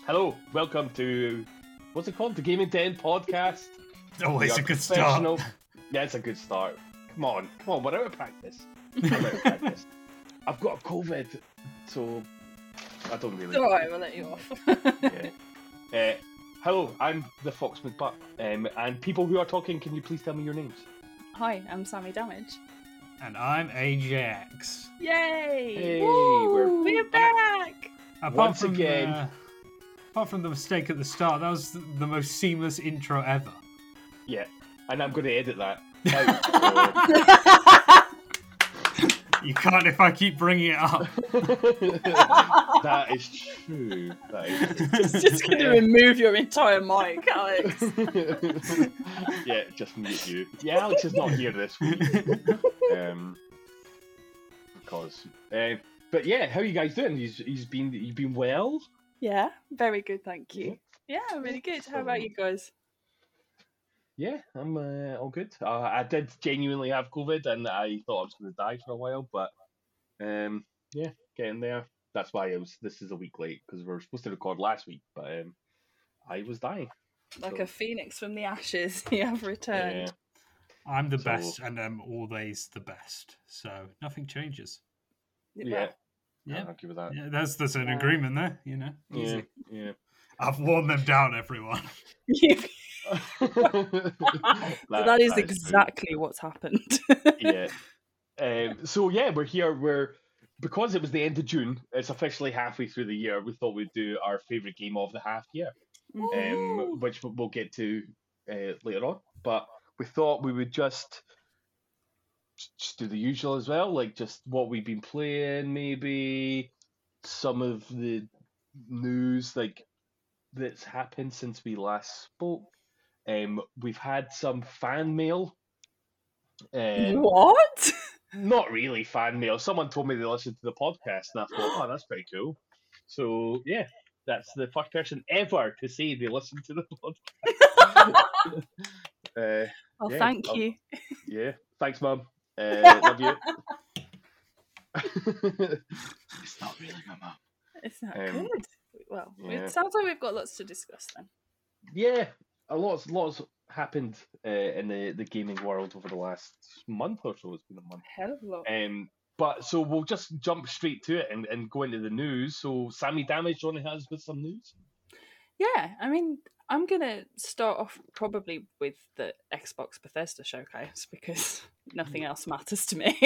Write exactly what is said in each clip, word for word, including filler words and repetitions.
Hello, welcome to, what's it called? The Gaming Den podcast. Always a good start. Yeah, it's a good start. Come on, come on, we're out of practice. I'm out of practice. I've got a COVID, so I don't really... Alright, we'll let you off. yeah. Uh, hello, I'm the Fox McButt, um, and people who are talking, can you please tell me your names? Hi, I'm Sammy Damage. And I'm Ajax. Yay! Hey, Woo! we're- We're back! Apart Once from again. The, apart from the mistake at the start, that was the most seamless intro ever. Yeah, and I'm going to edit that out, You can't if I keep bringing it up. so- That is true. That is true. It's just going to remove your entire mic, Alex. Yeah, just mute you. Yeah, Alex is not here this week. Um, because, uh, but yeah, how are you guys doing? He's he's been you've been well. Yeah, very good, thank you. Yeah, really good. How about you guys? Yeah, I'm uh, all good. Uh, I did genuinely have COVID, and I thought I was going to die for a while, but um, yeah, getting there. That's why I was. This is a week late because we were supposed to record last week, but um, I was dying. Like So- a phoenix from the ashes, you have returned. Yeah, I'm the So- best and I'm always the best. So nothing changes. yeah, Yeah. I'll give it that. Yeah, there's there's an Yeah. agreement there, you know. Yeah, Easy. yeah. I've worn them down, everyone. that, that is that true. exactly what's happened. Yeah. Um, so yeah, we're here. We're because it was the end of June. It's officially halfway through the year. We thought we'd do our favorite game of the half year, um, which we- we'll get to uh, later on. But we thought we would just just do the usual as well, like just what we've been playing, maybe some of the news like that's happened since we last spoke. Um, we've had some fan mail. Um, What? Not really fan mail. Someone told me they listened to the podcast, and I thought, oh, that's pretty cool. So yeah, that's the first person ever to say they listened to the podcast. uh, Oh, Yeah, thank I'll- you. yeah, thanks, Mum. Uh, love you. It's not really my mum. It's not Um, good. Well, yeah. it sounds like we've got lots to discuss then. Yeah, a lot, lots happened uh, in the, the gaming world over the last month or so. It's been a month. Hell of a lot. Um, but so we'll just jump straight to it and, and go into the news. So Sammy Damage only has with some news. Yeah, I mean, I'm going to start off probably with the Xbox Bethesda showcase because nothing else matters to me.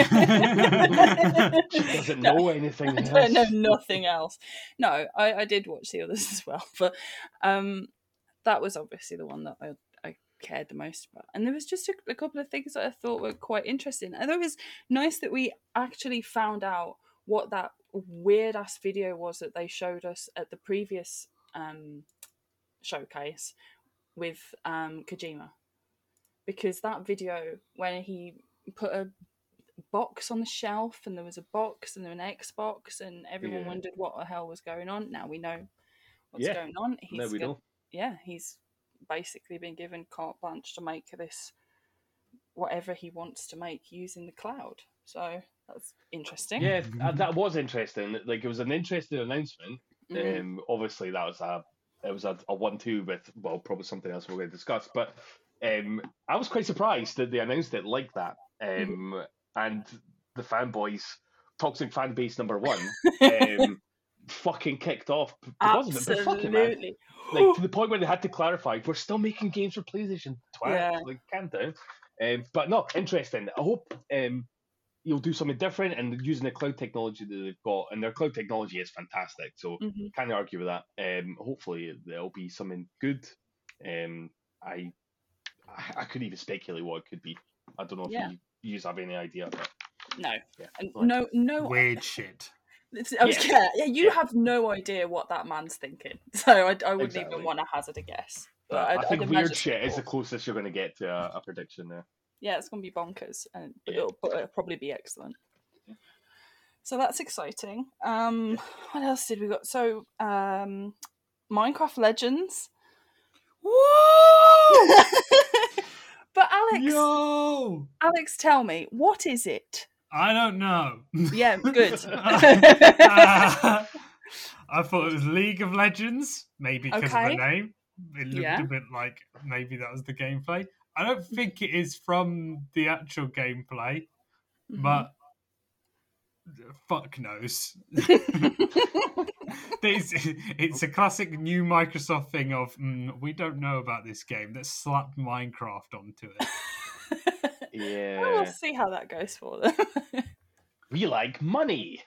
She doesn't No, know anything I else. don't know nothing else. No, I, I did watch the others as well, but um, that was obviously the one that I, I cared the most about. And there was just a, a couple of things that I thought were quite interesting. I thought it was nice that we actually found out what that weird ass video was that they showed us at the previous um, showcase with um, Kojima, because that video when he put a box on the shelf and there was a box and there was an Xbox and everyone Yeah. wondered what the hell was going on. Now we know what's Yeah. going on. He's No, we go- don't. yeah, he's basically been given carte blanche to make this whatever he wants to make using the cloud. So that's interesting. Yeah, uh, that was interesting. Like it was an interesting announcement. Mhm. Um, obviously that was a it was a, a one-two with well probably something else we're going to discuss. But um, I was quite surprised that they announced it like that. Um, and the fanboys, toxic fan base number one, um, fucking kicked off because of it. But fucking man, Absolutely. like to the point where they had to clarify, we're still making games for PlayStation. Twat, Yeah. like calm down. Um, but no, interesting. I hope um, you'll do something different and using the cloud technology that they've got, and their cloud technology is fantastic. So Mhm. can't argue with that. Um, hopefully there'll be something good. Um, I, I I couldn't even speculate what it could be. I don't know if Yeah. you, you have any idea. But No, yeah, And go ahead. no, no. Weird shit. It's- I was, Yeah. yeah, yeah. You Yeah. have no idea what that man's thinking, so I, I wouldn't Exactly. even want to hazard a guess. But But I'd, I think I'd weird imagine shit is the cool. closest you're going to get to a, a prediction there. Yeah, it's going to be bonkers, and but Yeah. it'll, but it'll probably be excellent. So that's exciting. Um, what else did we got? So, um, Minecraft Legends. Woo! But Alex, Yo! Alex, tell me, what is it? I don't know. Yeah, good. I thought it was League of Legends, maybe because Okay. of the name. It looked Yeah. a bit like maybe that was the gameplay. I don't think it is from the actual gameplay, Mhm. but fuck knows. it's, it's a classic new Microsoft thing of mm, we don't know about this game. Let's slap Minecraft onto it. Yeah. Well, we'll see how that goes for them. We like money.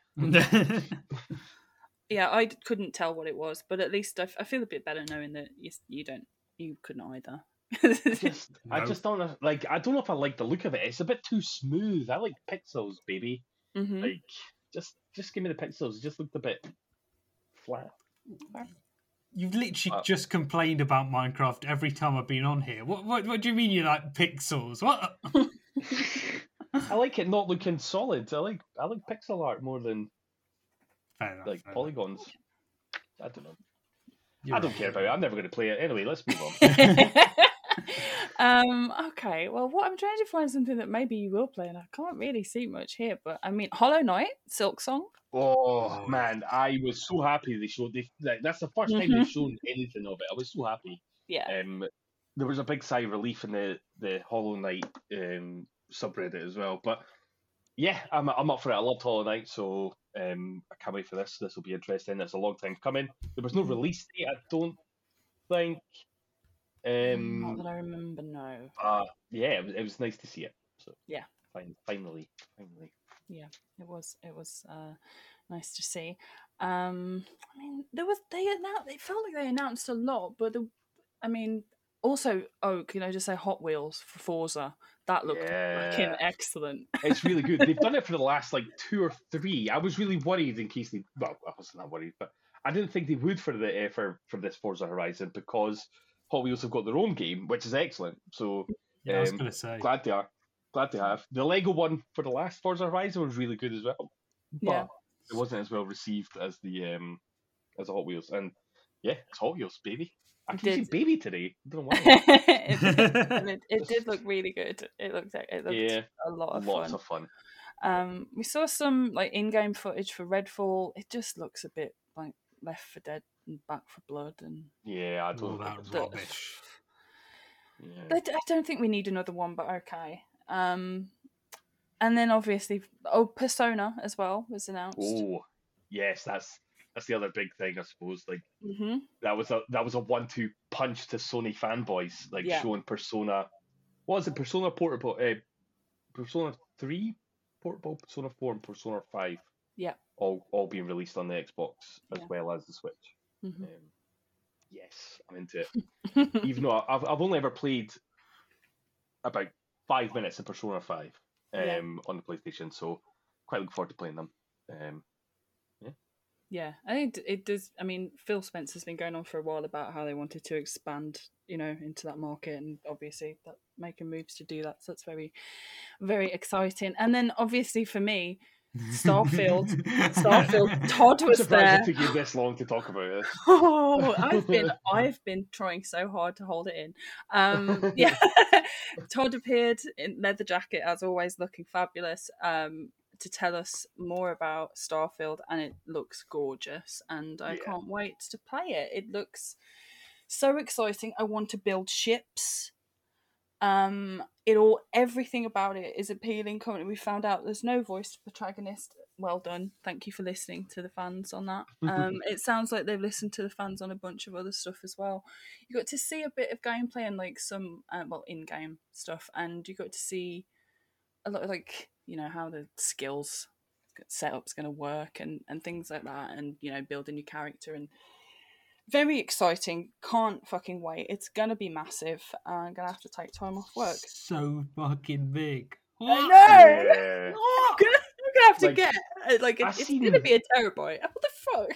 Yeah, I d- couldn't tell what it was, but at least I, f- I feel a bit better knowing that you, s- you don't, you couldn't either. I just, I No. just don't know. Like, I don't know if I like the look of it. It's a bit too smooth. I like pixels, baby. hmm Like, just, just give me the pixels. It just looked a bit flat. You've literally Uh, just complained about Minecraft every time I've been on here. What what, what do you mean you like pixels? What? I like it not looking solid. I like, I like pixel art more than Fair enough, like fair polygons. I don't know. You're I don't right. care about it. I'm never going to play it anyway. Let's move on. um, okay, well, what I'm trying to find something that maybe you will play, and I can't really see much here, but I mean, Hollow Knight, Silk Song. Oh Oh, man, I was so happy they showed. They, like, that's the first time Mhm. they've shown anything of it. I was so happy. Yeah. Um, there was a big sigh of relief in the the Hollow Knight um, subreddit as well. But yeah, I'm I'm up for it. I loved Hollow Knight, so um, I can't wait for this. This will be interesting. It's a long time coming. There was no Mhm. release date, I don't think. Not Um, that I remember, no. uh, yeah, it was, it was nice to see it. So Yeah. fin- finally, finally. It was it was uh, nice to see. Um, I mean, there was they announced. It felt like they announced a lot, but the, I mean, also, oh, can I just say Hot Wheels for Forza? That looked fucking Yeah. excellent. It's really good. They've done it for the last like two or three. I was really worried in case they. Well, I wasn't that worried, but I didn't think they would for the uh, for for this Forza Horizon because Hot Wheels have got their own game, which is excellent. So Yeah, I was um, going to say. glad they are. Glad they have. The Lego one for the last Forza Horizon was really good as well, but Yeah. it wasn't as well received as the um as the Hot Wheels. And yeah, it's Hot Wheels, baby. I It keep saying did. baby today. I don't know why. it, did, and it, it did look really good. It looked it looked Yeah, a lot of lots fun. of fun. Um, we saw some like in-game footage for Redfall. It just looks a bit like Left for Dead and Back for Blood, and Yeah, I All don't think that it's the- rubbish. Yeah. I, I don't think we need another one, but okay. Um, and then obviously, oh, Persona as well was announced. Oh, yes, that's that's the other big thing, I suppose. Like hmm that was a that was a one-two punch to Sony fanboys, like Yeah. showing Persona. What was it? Persona Portable, uh, Persona Three, Portable, Persona Four, and Persona Five. Yeah. All all being released on the Xbox as Yeah. well as the Switch. hmm Um, yes, I'm into it. Even though I've I've only ever played about five minutes of Persona Five um, Yeah. on the PlayStation, so quite looking forward to playing them. Um, Yeah, I think it- it does. I mean, Phil Spencer's been going on for a while about how they wanted to expand, you know, into that market, and obviously that making moves to do that. So that's very, very exciting. And then obviously for me, Starfield. Starfield. Todd I'm was surprised there. it took you this long to talk about it. Oh, I've been I've been trying so hard to hold it in. Um, yeah, Todd appeared in leather jacket as always, looking fabulous. Um, to tell us more about Starfield, and it looks gorgeous, and I Yeah. can't wait to play it. It looks so exciting. I want to build ships. Um, it all everything about it is appealing. Currently, we found out there's no voiced protagonist. Well done. Thank you for listening to the fans on that. Um, it sounds like they've listened to the fans on a bunch of other stuff as well. You got to see a bit of gameplay and like some uh, well in-game stuff, and you got to see a lot of like you know how the skills setup's going to work and and things like that, and you know building your character, and very exciting. Can't fucking wait. It's gonna be massive. Uh, I'm gonna have to take time off work. So fucking big. I What? know. Yeah. I'm gonna, I'm gonna have to Like, get uh, like I it, it's seen- gonna be a terabyte. What the fuck?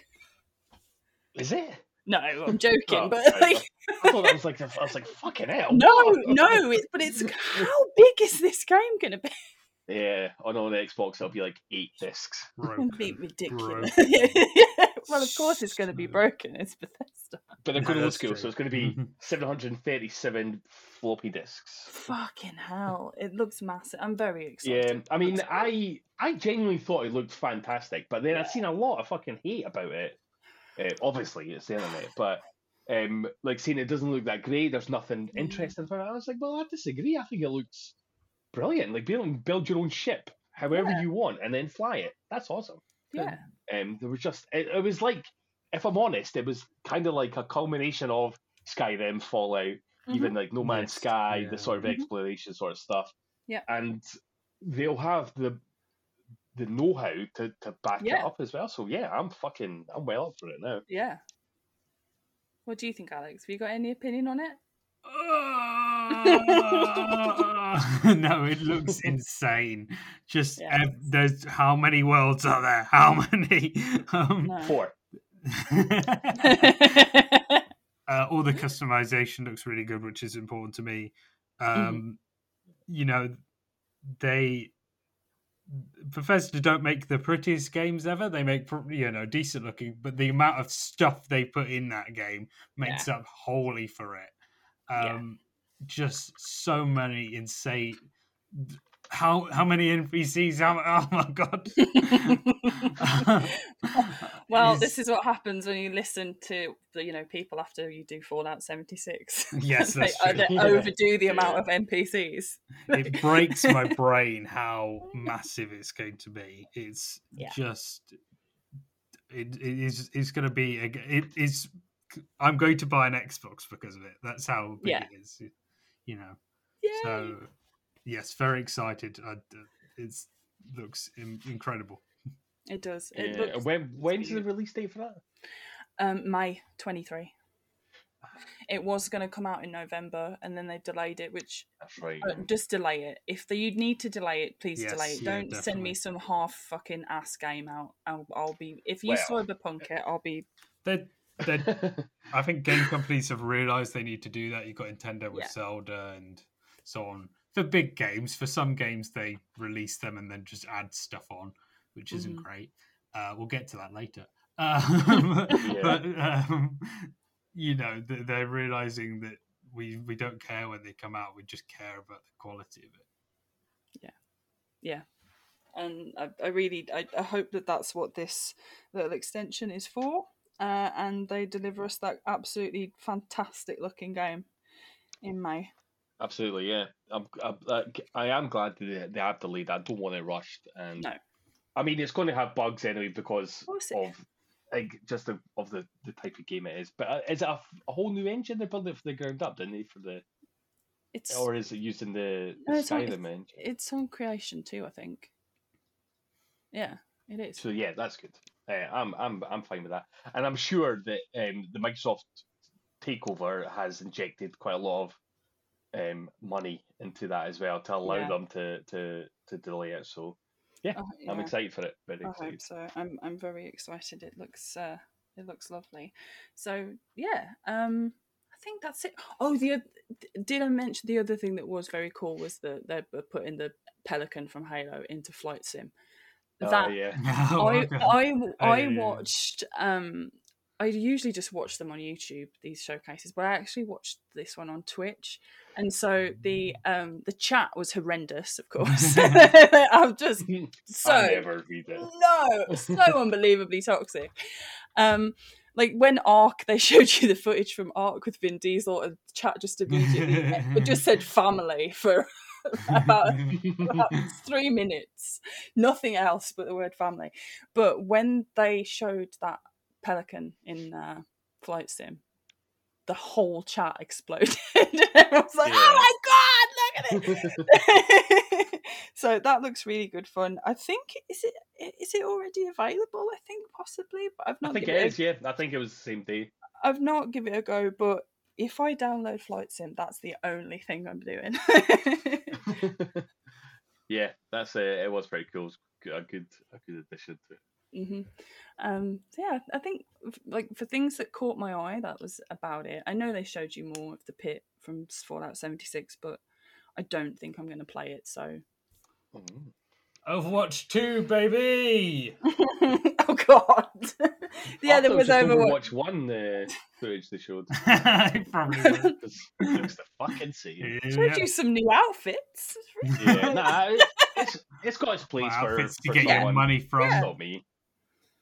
Is it? No, I'm joking, Oh, but right. like I thought that was like I was like fucking hell. no, what? no. It, but it's how big is this game gonna be? Yeah, on on the Xbox it'll be like eight discs. It'll Broken. be ridiculous. Broken. Well, of course it's gonna be So- broken. It's Bethesda. But they're No, going old that's school, true. so it's going to be seven hundred thirty-seven floppy discs. Fucking hell! It looks massive. I'm very excited. Yeah, I mean, That's- I I genuinely thought it looked fantastic, but then Yeah. I've seen a lot of fucking hate about it. Uh, obviously, it's the internet, but um, like saying it doesn't look that great. There's nothing Mm. interesting for it. I was like, well, I disagree. I think it looks brilliant. Like, be able to build your own ship however Yeah. you want and then fly it. That's awesome. Yeah. Um, there was just it, it was like, if I'm honest, it was kind of like a culmination of Skyrim, Fallout, even like No Man's Yes, Sky, yeah. the sort of Mhm. exploration sort of stuff. Yeah. And they'll have the the know-how to, to back it Yeah. up as well. So yeah, I'm fucking I'm well up for it now. Yeah. What do you think, Alex? Have you got any opinion on it? Uh, no, it looks insane. Just Yeah. ev- there's how many worlds are there? How many? Um, No. Four. uh, all the customization looks really good, which is important to me. Um, You know, they Bethesda don't make the prettiest games ever. They make pr- you know decent looking, but the amount of stuff they put in that game makes up wholly for it. Yeah. Um, Just so many insane. How how many N P Cs? How, oh my god! Well, Is- this is what happens when you listen to the you know people after you do Fallout seventy-six. Yes, they, that's uh, true. they Yeah. overdo the Yeah. amount of N P Cs. It breaks my brain how massive it's going to be. It's Yeah. just it, it is it's going to be a, it is. I'm going to buy an Xbox because of it. That's how big Yeah. it is. You know. Yay. So yes, very excited. I, it looks in, incredible. It does. It Yeah. looks When when's really the release date for that? um May twenty-three. It was going to come out in November, and then they delayed it, which That's right. uh, just delay it. If the, you need to delay it, please Yes, delay it. yeah, Don't send me definitely. some half fucking ass game out. I'll, I'll be if you Well. cyberpunk it, I'll be They they I think game companies have realised they need to do that. You've got Nintendo with Yeah. Zelda and so on. For big games, for some games they release them and then just add stuff on, which isn't Mhm. great. Uh, we'll get to that later. Um, Yeah. But um, you know, they- they're realising that we we don't care when they come out. We just care about the quality of it. yeah. And I, I really I, I hope that that's what this little extension is for, uh, and they deliver us that absolutely fantastic looking game in May. Absolutely, yeah. I'm, I'm like, I am glad that they, they have delayed. I don't want it rushed, and No. I mean it's going to have bugs anyway because course it of like just the, of the, the type of game it is. But uh, is it a, a whole new engine they're building from the ground up? Didn't they for the It's or is it using the, No, the it's on- Skyrim engine? it's on Creation too, I think. Yeah, it is. So yeah, that's good. Uh, I'm I'm I'm fine with that, and I'm sure that um, the Microsoft takeover has injected quite a lot of um, money into that as well to allow Yeah. them to, to, to delay it. So yeah, Oh, I'm yeah. excited for it. Very I excited. hope so. I'm I'm very excited. It looks uh it looks lovely. So yeah, um I think that's it. Oh, the oth- did I mention the other thing that was very cool was that they're putting the Pelican from Halo into Flight Sim. Oh That yeah, Oh, I okay. I Oh, I yeah, yeah, yeah. watched um I usually just watch them on YouTube, these showcases, but I actually watched this one on Twitch. And so the um the chat was horrendous, of course. I'm just so I never read it. no, so unbelievably toxic. Um, like when Ark, they showed you the footage from Ark with Vin Diesel, and the chat just immediately it just said family for about, about three minutes, nothing else but the word family. But when they showed that Pelican in uh, Flight Sim, the whole chat exploded. I was like, Yeah. oh my god, look at it. So that looks really good fun. I think is it is it already available? I think possibly, but I've not. I think given it a- is. Yeah, I think it was the same day. I've not given it a go, but if I download Flight Sim, that's the only thing I'm doing. Yeah, that's uh, it. Was pretty cool. It was good- a good a good addition to it. hmm Um, so yeah, I think f- like for things that caught my eye, that was about it. I know they showed you more of the pit from Fallout seventy-six, but I don't think I'm going to play it. So, Mm. Overwatch two, baby. oh god, yeah, I there thought it was just Overwatch. Overwatch one uh, footage they showed. Probably was. It's- It looks the fucking same. Showed Yeah. you some new outfits. Yeah, nah, it- it's it's got its place My for, outfits to for get your someone. money from. It's Yeah. not me.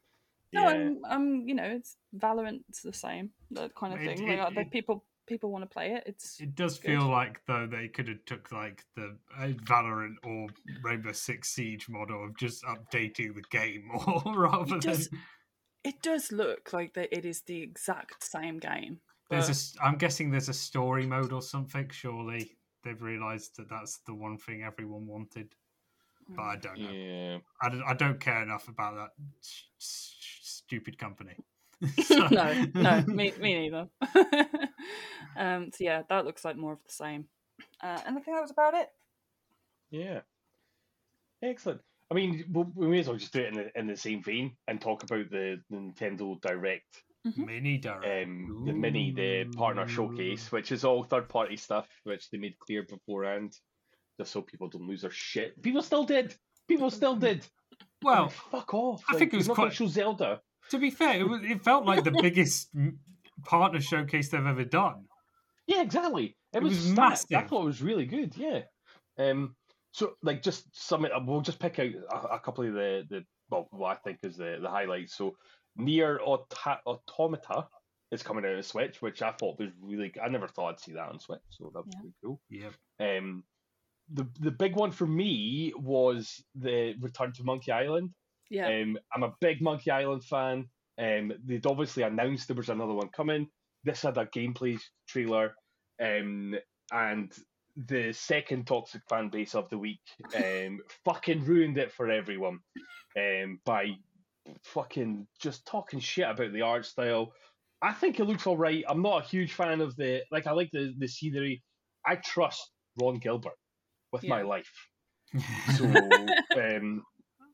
No, Yeah. I'm, I'm, you know, it's Valorant's the same, that kind of It- thing. it- like, the it- people, people want to play it. It's It does good. feel like though they could have took like the uh, Valorant or Rainbow Six Siege model of just updating the game more rather It does, than. it does look like that. It is the exact same game. There's a. but- s- I'm guessing there's a story mode or something. Surely they've realised that that's the one thing everyone wanted, but I don't know. Yeah. I don't, I don't care enough about that s- s- stupid company. So- no, no, me, me neither. um, so yeah, that looks like more of the same. Uh, and I think that was about it. Yeah. Excellent. I mean, we, we may as well just do it in the in the same vein and talk about the, the Nintendo Direct, Mini Direct. um, the mini, the partner showcase, which is all third party stuff, which they made clear beforehand, just so people don't lose their shit. People still did. People still did. Well, Like, fuck off. I Like, think it was you're not gonna quite- show Zelda. to be fair, it, was, it felt like the biggest m- partner showcase they've ever done. Yeah, exactly. It, It was, was stacked. I massive. thought it was really good. Yeah. Um. So, like, just some. We'll just pick out a, a couple of the the well, what I think is the the highlights. So, Near Auto- Automata is coming out on Switch, which I thought was really. I never thought I'd see that on Switch, so that was Yeah. pretty cool. Yep. Um. The the big one for me was the Return to Monkey Island. Yeah. Um, I'm a big Monkey Island fan. Um, they'd obviously announced there was another one coming. This had a gameplay trailer, um, and the second toxic fan base of the week um, fucking ruined it for everyone um, by fucking just talking shit about the art style. I think it looks all right. I'm not a huge fan of the like. I like the the scenery. I trust Ron Gilbert with my Yeah. life. So um,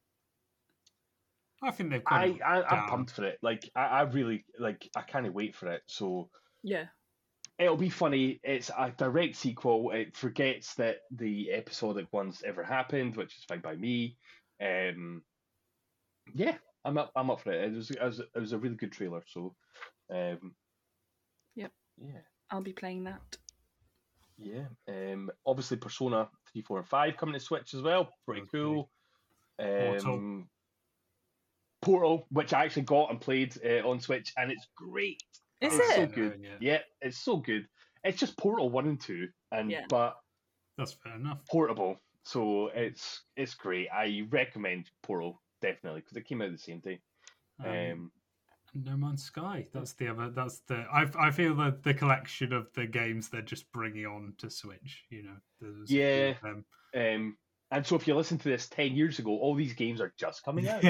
I think they've got I, it I I'm down. pumped for it. Like I, I really like. I can't wait for it. So Yeah. it'll be funny. It's a direct sequel. It forgets that the episodic ones ever happened, which is fine by me. Um, yeah, I'm up. I'm up for it. It was, it was, it was a really good trailer. So, um, Yep. yeah, I'll be playing that. yeah. Um, obviously Persona three, four, and five coming to Switch as well. Pretty Okay. cool. Portal. Um, Portal, which I actually got and played uh, on Switch, and it's great. Is It's so it? good. Yeah. Yeah, it's so good. It's just Portal one and two, and Yeah. but That's fair enough. portable. So it's it's great. I recommend Portal definitely because it came out at the same time. Um, Um, No Man's Sky. That's the other. That's the. I I feel that the collection of the games they're just bringing on to Switch. You know. There's a few Yeah. of them. um, and so if you listen to this ten years ago, all these games are just coming out.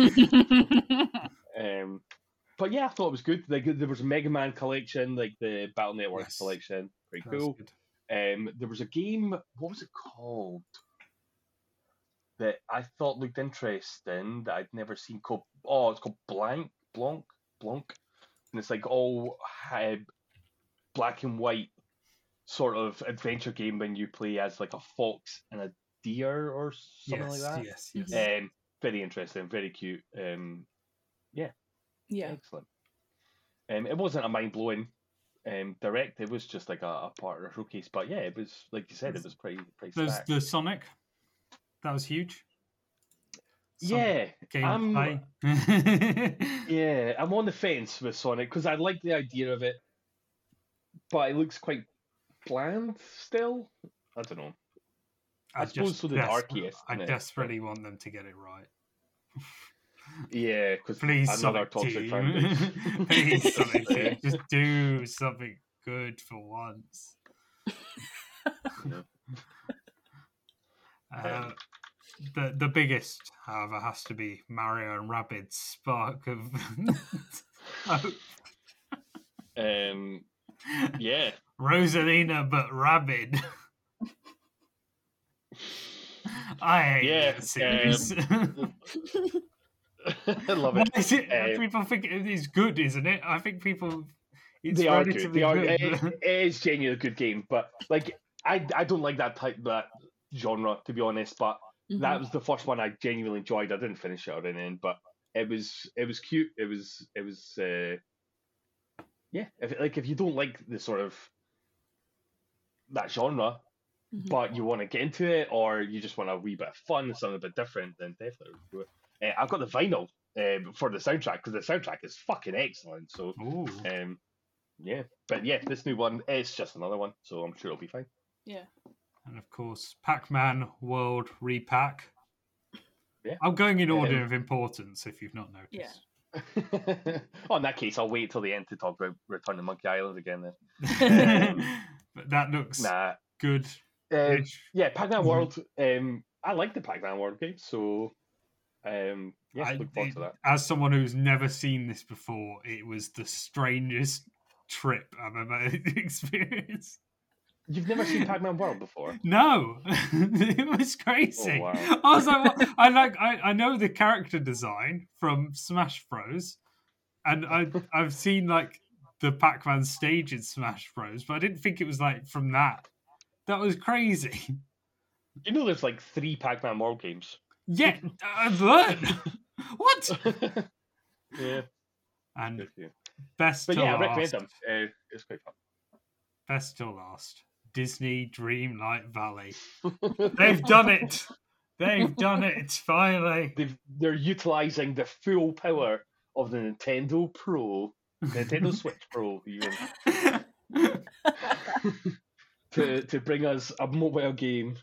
um, but yeah, I thought it was good. Like there was a Mega Man collection, like the Battle Network Yes. collection, pretty That's cool. good. Um, there was a game. What was it called? That I thought looked interesting that I'd never seen. Called oh, it's called Blank, Blanc, Blanc, and it's like all uh, black and white sort of adventure game when you play as like a fox and a deer or something yes, like that. yes, yes. Um, very interesting, very cute. Um, yeah. excellent. Um, it wasn't a mind blowing um direct. It was just like a, a partner showcase. But yeah, it was like you said, it was pretty pretty There's stacked. the Sonic. That was huge. Yeah, Gameplay. yeah, I'm on the fence with Sonic because I like the idea of it, but it looks quite bland still. I don't know. I suppose just so the des- darkiest, I innit? desperately want them to get it right. Yeah, because Please, another Sonic toxic Team. fan base. Please, Sonic Yeah. Team. Just do something good for once. Yeah. Uh, the the biggest, however, has to be Mario and Rabbids Spark of Hope. Um, yeah, Rosalina, but Rabid. I hate Yeah, that series. I love What it. is it? Um, people think it is good, isn't it? I think people. It's they are good. relatively They are. good. It, it is genuinely a good game, but like I, I don't like that type that genre to be honest. But Mhm. that was the first one I genuinely enjoyed. I didn't finish it or anything, but it was it was cute. It was it was uh, yeah. If like if you don't like the sort of that genre, Mhm. but you want to get into it, or you just want a wee bit of fun, something a bit different, then definitely do it. Uh, I've got the vinyl um, for the soundtrack because the soundtrack is fucking excellent. So, Ooh. um, yeah, but yeah, this new one it's just another one, so I'm sure it'll be fine. Yeah. And of course, Pac-Man World Repack. Yeah. I'm going in order Um, of importance, if you've not noticed. Yeah. oh, in that case, I'll wait till the end to talk about Return to Monkey Island again. Then, But that looks nah. good. Um, yeah, Pac-Man Mhm. World. Um, I like the Pac-Man World game, so um, yeah, I, look forward it- to that. as someone who's never seen this before, it was the strangest trip I've ever experienced. You've never seen Pac-Man World before? No, it was crazy. Oh, wow. I was like, what? I like, I, I know the character design from Smash Bros, and I I've seen like the Pac-Man stage in Smash Bros, but I didn't think it was like from that. That was crazy. You know, there's like three Pac-Man World games. Yeah, I've learned. What? yeah, And good for you. best But to yeah, I last. recommend them. Uh, it's quite Best to last. Disney Dreamlight Valley. fun. They've done it. They've done it. Finally. They've, they're utilizing the full power of the Nintendo Pro, Nintendo Switch Pro, even to to bring us a mobile game.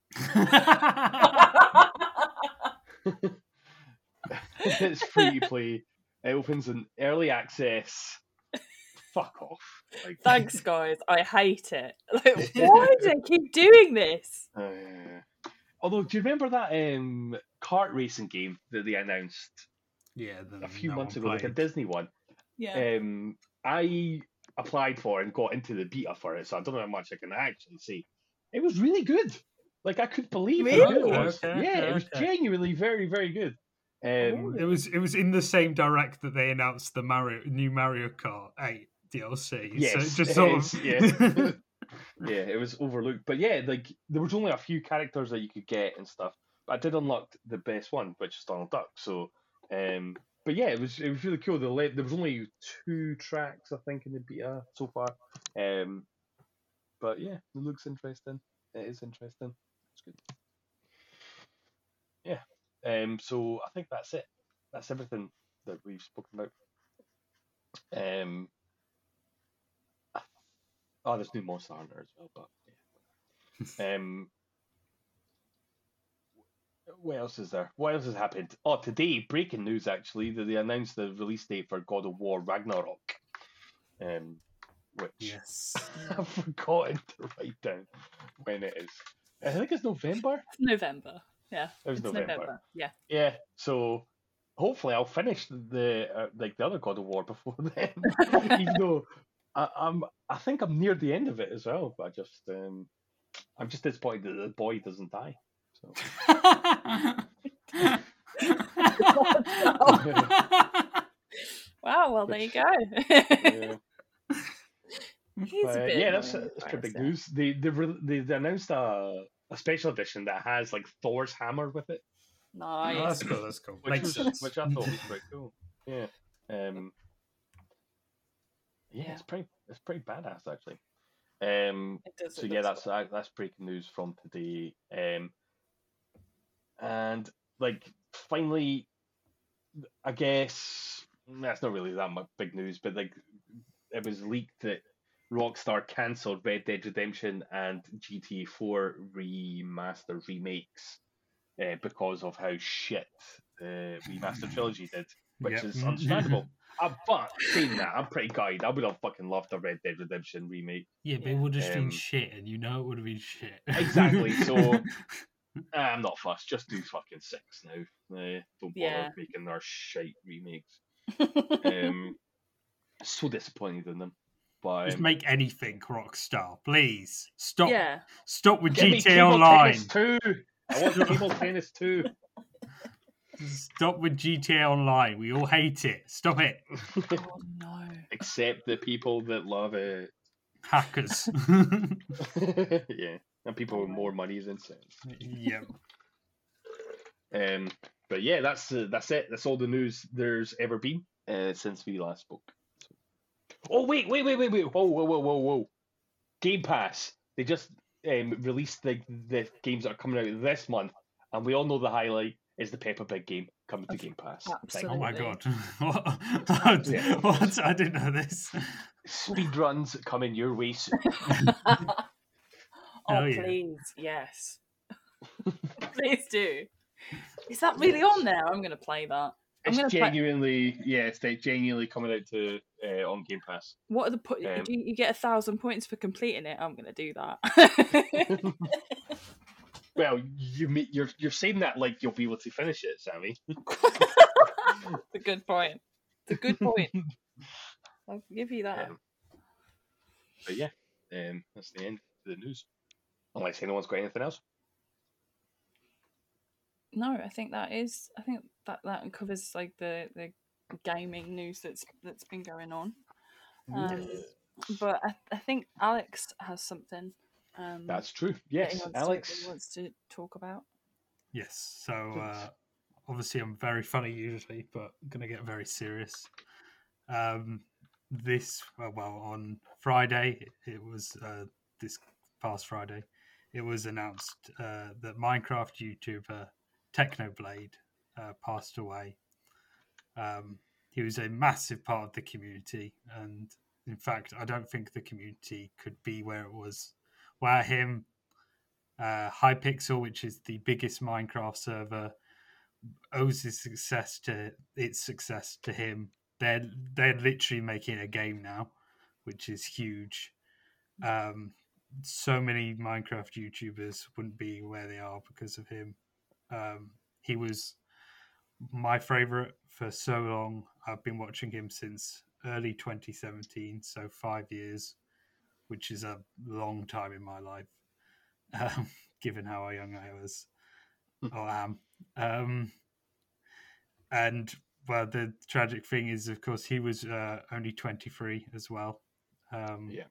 It's free to play. It opens in early access. Fuck off. Like, Thanks, guys. I hate it. Like, why do they keep doing this? uh, although, do you remember that um, kart racing game that they announced Yeah, the, a few no months one ago, like a played. Disney one? Yeah. Um, I applied for and got into the beta for it, so I don't know how much I can actually say. It was really good. Like I couldn't believe how good it Really? was. Okay, yeah, okay, it was okay. genuinely very, very good. Um, It was it was in the same direct that they announced the Mario new Mario Kart eight D L C. Yes, so it just it sort is, of yeah. yeah, it was overlooked, but yeah, like there was only a few characters that you could get and stuff. But I did unlock the best one, which is Donald Duck. So, um, but yeah, it was it was really cool. The le- there was only two tracks, I think, in the beta so far. Um, but yeah, it looks interesting. It is interesting. It's good. Yeah. Um. So I think that's it. That's everything that we've spoken about. Um. Oh, there's new Monster Hunter as well, but yeah. um. What else is there? What else has happened? Oh, today, breaking news actually, that they announced the release date for God of War Ragnarok. Um, which yes. I've forgotten to write down when it is. I think it's November. November. Yeah. It was It's November. November. Yeah. Yeah, so hopefully I'll finish the uh, like the other God of War before then. Even though I, I'm, I think I'm near the end of it as well. But I just, um, I'm just disappointed that the boy doesn't die. So. Wow. Well, there you go. Yeah. He's a But, bit yeah, that's, annoying, that's but pretty big yeah. news. They they re- they, they announced a, a special edition that has like Thor's hammer with it, Oh, Nice. that's cool. That's cool. which Makes was sense. which I thought was pretty cool. Yeah. Um. Yeah, Yeah. it's pretty it's pretty badass actually. Um. It does. So it yeah, looks that's that, that's breaking news from today. Um. And like finally, I guess that's not really that much big news, but like it was leaked that Rockstar cancelled Red Dead Redemption and G T A four remaster remakes uh, because of how shit the remaster trilogy did, which Yep. is understandable. uh, but saying that, I'm pretty gutted. I would have fucking loved a Red Dead Redemption remake. Yeah, but it Yeah. would have been Um, shit, and you know it would have been shit. Exactly, so- Uh, I'm not fussed. Just do fucking six now. Uh, don't bother Yeah. making their shite remakes. Um, so disappointed in them. But Just um, make anything Rockstar, please. Stop. Yeah. Stop with give me G T A Cable Online. Tennis two. I want Cable Tennis two. Stop with G T A Online. We all hate it. Stop it, Oh no. Except the people that love it. hackers. Yeah, and people with more money than sense. Yeah. Um, but yeah, that's uh, that's it. That's all the news there's ever been uh, since we last spoke. Oh wait, wait, wait, wait, wait! Whoa, whoa, whoa, whoa, whoa! Game Pass. They just um, released the the games that are coming out this month, and we all know the highlight is the Peppa Pig game. coming to Game Pass. Absolutely. Oh my god! what? Yeah. What? I didn't know this. Speed runs coming your way soon. oh, Oh, yeah. please, yes. Please do. Is that really on there? I'm going to play that. I'm It's gonna play... genuinely, yeah, it's like genuinely coming out to uh, on Game Pass. What are the po- Um, do you, you get a thousand points for completing it? I'm going to do that. Well, you ma- you're you're saying that like you'll be able to finish it, Sammy. It's a good point. It's a good point. I'll give you that. Um, but yeah, um, that's the end of the news. Unless anyone's got anything else. No, I think that is. I think that that covers like the, the gaming news that's that's been going on. Um, but I, I think Alex has something. Um, That's true. that Yes, he wants Alex. To, he wants to talk about. Yes. So uh, obviously, I'm very funny usually, but I'm gonna get very serious. Um, this well, well on Friday, it was uh, this past Friday, it was announced uh, that Minecraft YouTuber Technoblade uh, passed away. Um, he was a massive part of the community, and in fact, I don't think the community could be where it was without him. Uh, Hypixel, which is the biggest Minecraft server, owes its success to its success to him. They're they're literally making a game now, which is huge. Um, so many Minecraft YouTubers wouldn't be where they are because of him. Um, he was my favorite for so long. I've been watching him since early twenty seventeen, so five years, which is a long time in my life, um, given how young I was or am. Um, and well, the tragic thing is, of course, he was uh, only twenty-three as well. Um, Yeah.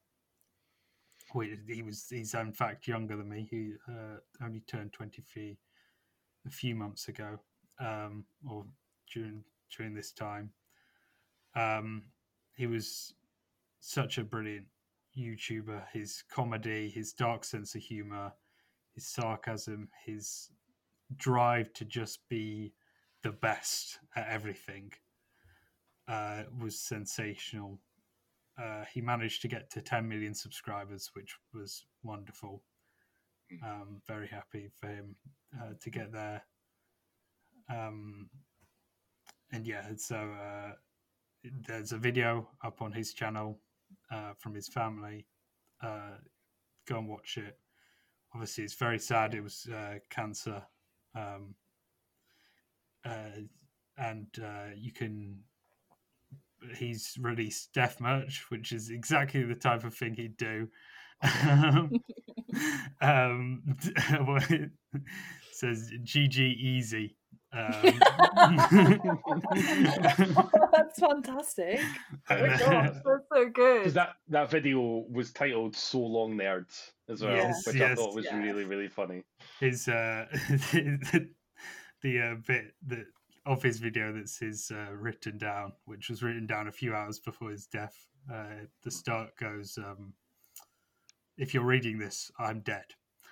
He was. He's in fact younger than me. He uh, only turned twenty-three a few months ago, um, or during during this time. Um, he was such a brilliant YouTuber. His comedy, his dark sense of humor, his sarcasm, his drive to just be the best at everything uh, was sensational. Uh, he managed to get to ten million subscribers, which was wonderful. Um, very happy for him uh, to get there. Um, and yeah, so uh, there's a video up on his channel uh, from his family. Uh, go and watch it. Obviously, it's very sad. It was uh, cancer. Um, uh, and uh, you can... He's released death merch, which is exactly the type of thing he'd do. um, um, it says G G easy. Um, That's fantastic. Oh my And, gosh, uh, that's so good. Because that, that video was titled So Long Nerds as well, Yes, which yes, I thought was yes. really, really funny. his uh, the, the uh, bit that of his video that's his uh, written down, which was written down a few hours before his death. Uh, the start goes, um, "If you're reading this, I'm dead."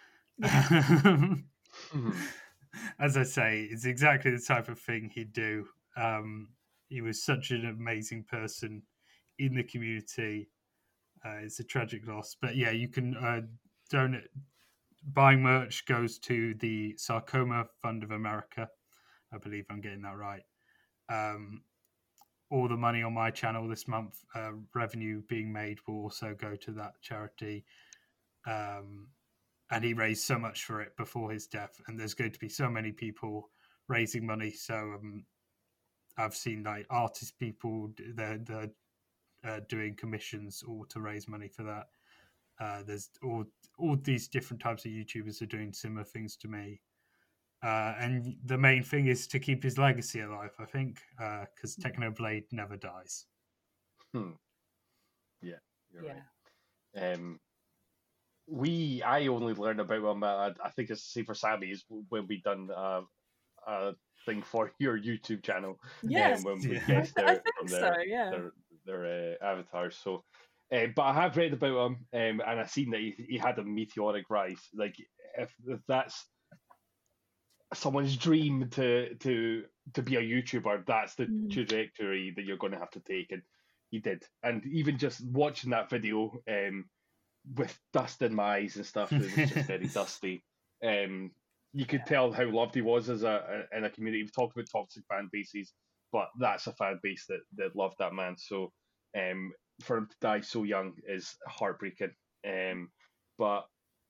As I say, it's exactly the type of thing he'd do. Um, he was such an amazing person in the community. Uh, it's a tragic loss, but yeah, you can uh, donate. Buying merch goes to the Sarcoma Fund of America. I believe I'm getting that right. Um, all the money on my channel this month, uh, revenue being made, will also go to that charity. Um, and he raised so much for it before his death, and there's going to be so many people raising money. So um, I've seen like artist people, they're, they're uh, doing commissions all to raise money for that. Uh, there's all all these different types of YouTubers are doing similar things to me. Uh, and the main thing is to keep his legacy alive, I think, because uh, Technoblade never dies. Hmm. Yeah, you're Yeah. right. Um, we, I only learned about him, uh, I think it's the same for Sammy's, when we done uh, a thing for your YouTube channel. Yes. Um, when we Yeah. guessed I their, think from so, their, yeah. their, their uh, avatars. So, uh, but I have read about him, um, and I've seen that he, he had a meteoric rise. Like, if, if that's someone's dream to to to be a YouTuber, that's the Mm. trajectory that you're going to have to take, and he did. And even just watching that video, um, with dust in my eyes and stuff, it was just very dusty. Um, you could Yeah. tell how loved he was as a in a community. We've talked about toxic fan bases, but that's a fan base that that loved that man. So, um, for him to die so young is heartbreaking. Um, but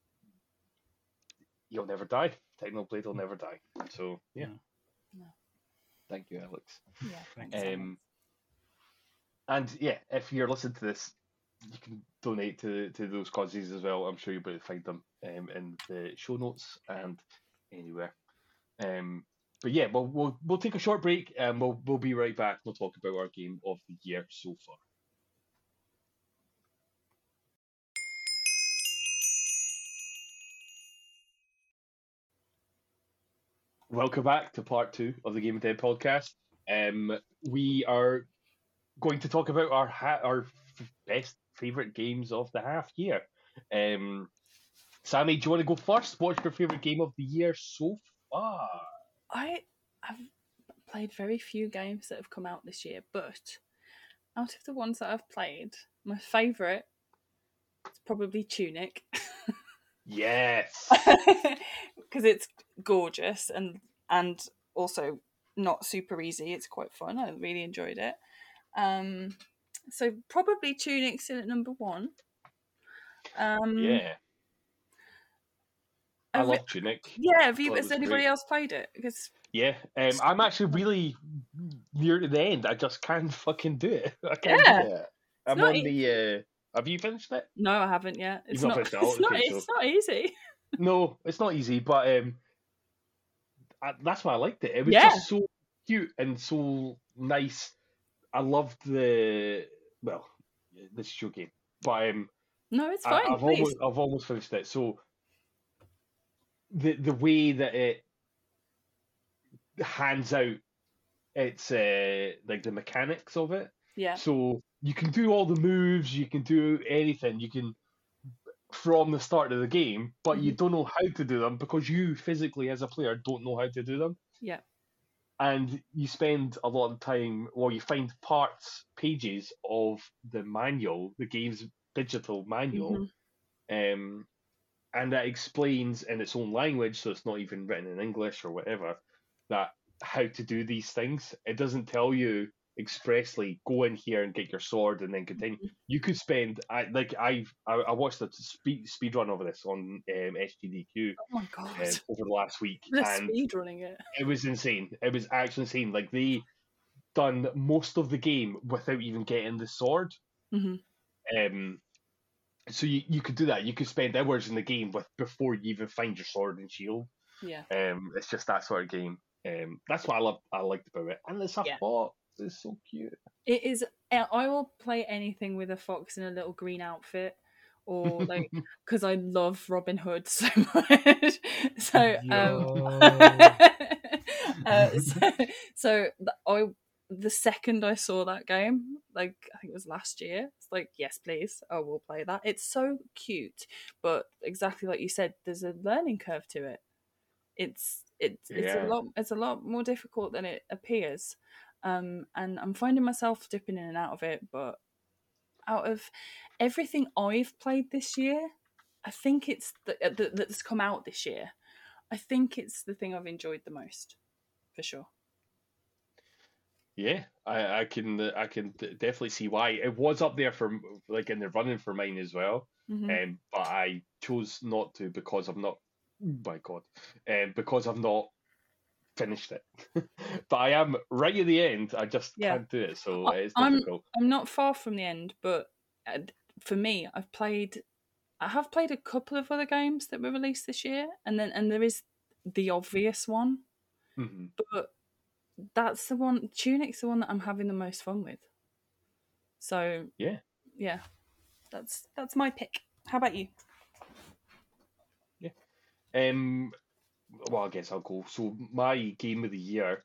he'll never die. Technoblade will never die. So yeah. No. Thank you, Alex. Yeah, thanks. so Um, much. and yeah, if you're listening to this, you can donate to to those causes as well. I'm sure you'll be able to find them um, in the show notes and anywhere. Um, but yeah, we'll we'll we'll take a short break and we'll we'll be right back. We'll talk about our game of the year so far. Welcome back to part two of the Game of Dead podcast. Um, we are going to talk about our ha- our f- best favorite games of the half year. Um, Sammy, do you want to go first? What's your favorite game of the year so far? I have played very few games that have come out this year, but out of the ones that I've played, my favourite is probably Tunic. Yes. Because it's gorgeous and and also not super easy. It's quite fun. I really enjoyed it. Um, so probably Tunic's in at number one. Um, Yeah. I have- love Tunic. Yeah, have you? Thought it Has was anybody great. else played it? Because Yeah. Um, I'm actually really near to the end. I just can't fucking do it. I can't Yeah. do it. I'm not on the. Uh, have you finished it? no, I haven't yet. It's You've not not. finished it? Oh, It's not. okay, so- It's not easy. No, it's not easy, but um, I, that's why I liked it. It was Yeah. just so cute and so nice. I loved the well, this is your game, but um, No, it's I, fine. I've please. almost I've almost finished it. So the the way that it hands out its uh, like the mechanics of it. Yeah. So you can do all the moves, you can do anything, you can from the start of the game, but you Mhm. don't know how to do them because you physically as a player don't know how to do them. Yeah. And you spend a lot of time, well, you find parts, pages of the manual, the game's digital manual, Mhm. um, and that explains in its own language, so it's not even written in English or whatever, that how to do these things. It doesn't tell you expressly go in here and get your sword and then continue. Mhm. You could spend, I like I've I, I watched a speed speed run of this on um, S G D Q Oh my god. uh, over the last week, They're and speed running it. it was insane. It was actually insane. Like they done most of the game without even getting the sword. hmm Um, so you, you could do that. You could spend hours in the game with before you even find your sword and shield. Yeah. Um, it's just that sort of game. Um, that's what I love. I liked about it, and it's a Yeah. fox. It's so cute. It is. I will play anything with a fox in a little green outfit, or like because I love Robin Hood so much. so, um, uh, so, so th- I the second I saw that game, like I think it was last year, it's like yes, please, I will play that. It's so cute, but exactly like you said, there's a learning curve to it. It's it's it's Yeah. a lot it's a lot more difficult than it appears. Um, and I'm finding myself dipping in and out of it, but out of everything I've played this year, I think it's the, the, that's come out this year. I think it's the thing I've enjoyed the most, for sure. Yeah, I, I can I can d- definitely see why it was up there for like in the running for mine as well. Mm-hmm. Um, but I chose not to because I'm not. Oh my God, um, because I've not finished it. But I am right at the end. I just Yeah. can't do it, so I- it's I'm- difficult. I'm not far from the end, but uh, for me, I've played. I have played a couple of other games that were released this year, and then and there is the obvious one, hmm but that's the one. Tunic's the one that I'm having the most fun with. So Yeah. yeah, that's that's my pick. How about you? Um. Well, I guess I'll go. So my game of the year.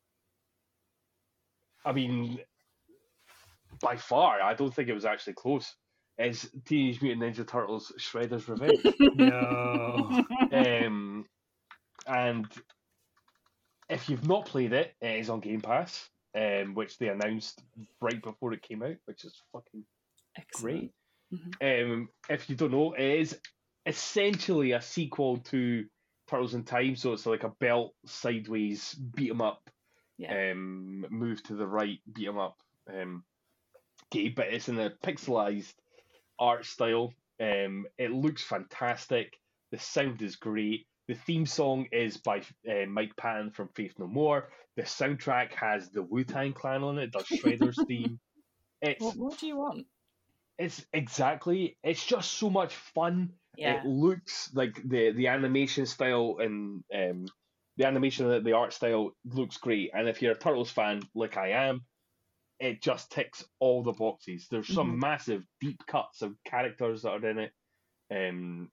I mean, by far, I don't think it was actually close. Is Teenage Mutant Ninja Turtles: Shredder's Revenge. No. um, and if you've not played it, it is on Game Pass, um, which they announced right before it came out, which is fucking Excellent. great. Mm-hmm. Um, if you don't know, it is essentially a sequel to Turtles in Time, so it's like a belt sideways beat 'em up, Yeah. um, move to the right beat 'em up um, game, but it's in a pixelized art style. Um, it looks fantastic. The sound is great. The theme song is by uh, Mike Patton from Faith No More. The soundtrack has the Wu-Tang Clan on it. It does Shredder's theme. It's What, what do you want? it's exactly. It's just so much fun. Yeah. It looks like the the animation style and um, the animation, the art style looks great. And if you're a Turtles fan like I am, it just ticks all the boxes. There's some Mhm. massive deep cuts of characters that are in it. Um,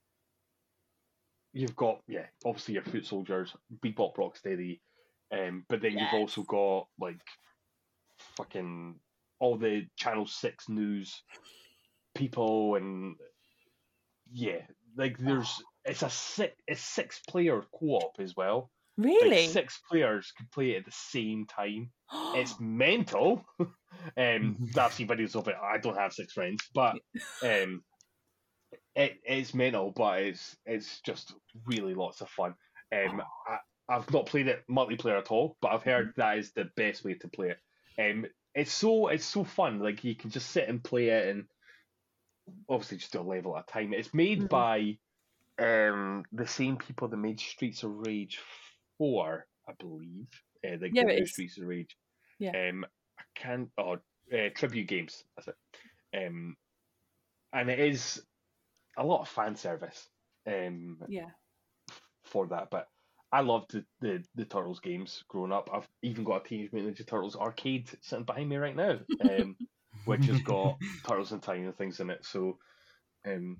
you've got, yeah, obviously your foot soldiers, Bebop Rocksteady, um, but then you've Yes. also got like fucking all the Channel Six news people, and yeah, like there's it's a six it's six player co-op as well. Really? Like six players can play it at the same time. It's mental. um, I've seen videos of it. I don't have six friends, but um, it, it's mental. But it's it's just really lots of fun. Um, I, I've not played it multiplayer at all, but I've heard that is the best way to play it. Um, it's so it's so fun. Like you can just sit and play it, and obviously just do a level at a time. It's made Mhm. by um the same people that made Streets of Rage four, I believe. Uh, like Yeah, the it new is. Streets of Rage. Yeah. Um, I can't. Oh, uh, Tribute Games. That's it. Um, and it is a lot of fan service. Um, Yeah. for that, but I loved the, the the Turtles games growing up. I've even got a Teenage Mutant Ninja Turtles arcade sitting behind me right now, um, which has got Turtles in Time and things in it. So, um,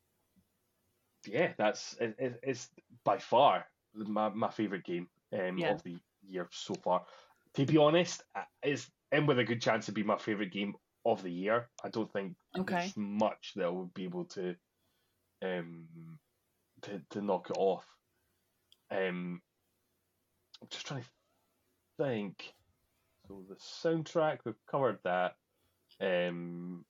yeah, that's it, it, it's by far my, my favorite game um, Yeah. of the year so far. To be honest, uh, it's in with a good chance to be my favorite game of the year. I don't think Okay. there's much that would be able to um to, to knock it off. Um, I'm just trying to think. So the soundtrack, we've covered that. Um,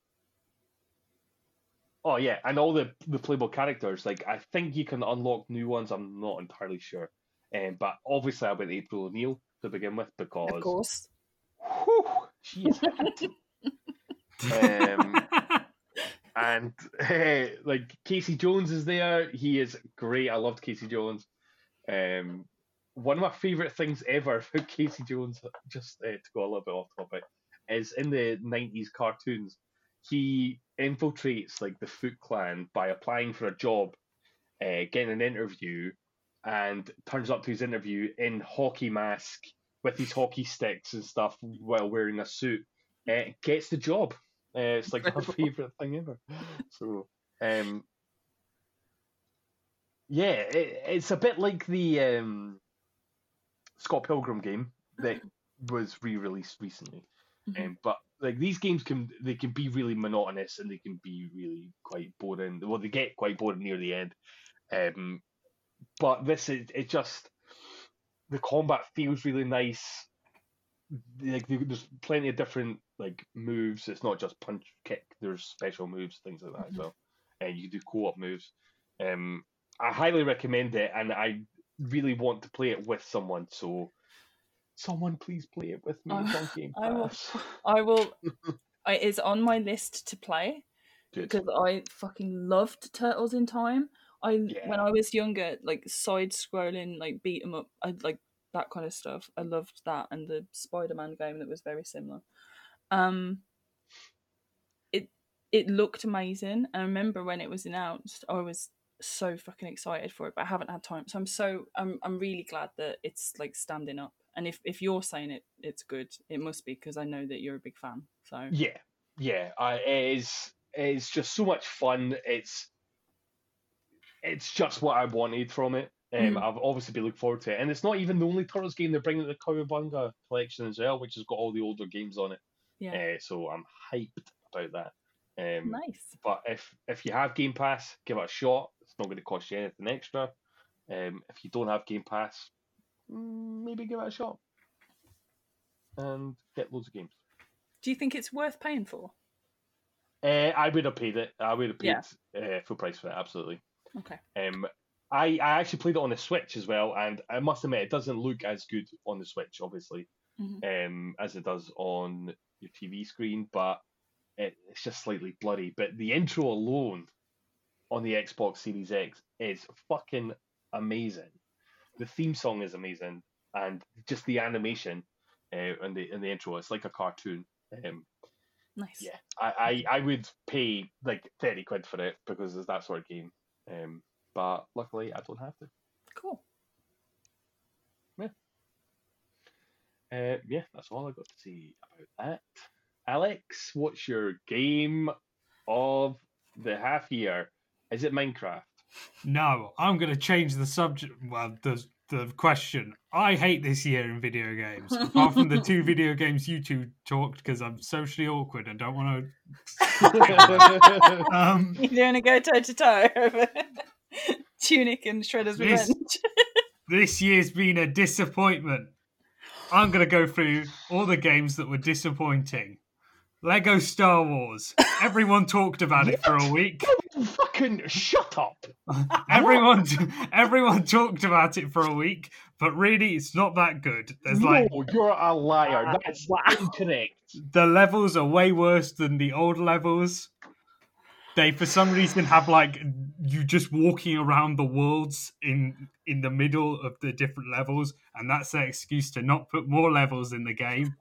oh yeah, and all the the playable characters. Like I think you can unlock new ones. I'm not entirely sure. Um, but obviously I went April O'Neil to begin with because Of course. whew, she is hot. um, and uh, like Casey Jones is there. He is great. I loved Casey Jones. Um, one of my favorite things ever about Casey Jones, just uh, to go a little bit off topic, is in the nineties cartoons, he infiltrates like the Foot Clan by applying for a job, uh, getting an interview, and turns up to his interview in hockey mask with his hockey sticks and stuff while wearing a suit. Uh, gets the job. Uh, it's like my favorite thing ever. So, um, yeah, it, it's a bit like the um, Scott Pilgrim game that was re-released recently. Mhm. Um, but like these games can they can be really monotonous and they can be really quite boring. Well, they get quite boring near the end. Um, but this is it just the combat feels really nice. Like there's plenty of different like moves. It's not just punch kick. There's special moves, things like that as well. And you do co-op moves. Um, I highly recommend it, and I really want to play it with someone. So, someone please play it with me. It's on Game I will. Pass. I will. I, it's on my list to play Good. because I fucking loved Turtles in Time. I Yeah. when I was younger, like side scrolling, like beat 'em up. I like that kind of stuff. I loved that and the Spider-Man game that was very similar. Um, it it looked amazing. I remember when it was announced, I was so fucking excited for it, but I haven't had time. So I'm so I'm I'm really glad that it's like standing up. And if, if you're saying it, it's good. It must be because I know that you're a big fan. So Yeah, yeah. I, it is. It's just so much fun. It's it's just what I wanted from it. Um, Mm. I've obviously been looking forward to it, and it's not even the only Turtles game they're bringing to the Cowabunga collection as well, which has got all the older games on it. yeah, Uh, so I'm hyped about that. Um, nice. but if if you have Game Pass, give it a shot. It's not going to cost you anything extra. Um, if you don't have Game Pass, maybe give it a shot and get loads of games. Do you think it's worth paying for? Uh, I would have paid it. I would have paid Yeah. uh, full price for it. Absolutely. Okay. Um, I I actually played it on the Switch as well, and I must admit it doesn't look as good on the Switch, obviously, Mhm. um, as it does on your T V screen, but it, it's just slightly blurry. But the intro alone on the Xbox Series X is fucking amazing. The theme song is amazing, and just the animation uh, in the in the intro, it's like a cartoon. Um, Nice. yeah, I, I, I would pay like thirty quid for it because it's that sort of game. Um, but luckily I don't have to. Cool. Uh, yeah, that's all I got to say about that. Alex, what's your game of the half year? Is it Minecraft? No, I'm going to change the subject. Well, the the question. I hate this year in video games. Apart from the two video games you two talked, because I'm socially awkward and don't want to. um, You're going to go toe to toe over Tunic and Shredder's This- Revenge. this year's been a disappointment. I'm going to go through all the games that were disappointing. Lego Star Wars. Everyone talked about it for a week. Fucking shut up! Everyone, everyone talked about it for a week, but really, it's not that good. There's no, like you're a liar. Wow. That's Wow. incorrect. the levels are way worse than the old levels. They, for some reason, have like you just walking around the worlds in in the middle of the different levels, and that's their excuse to not put more levels in the game.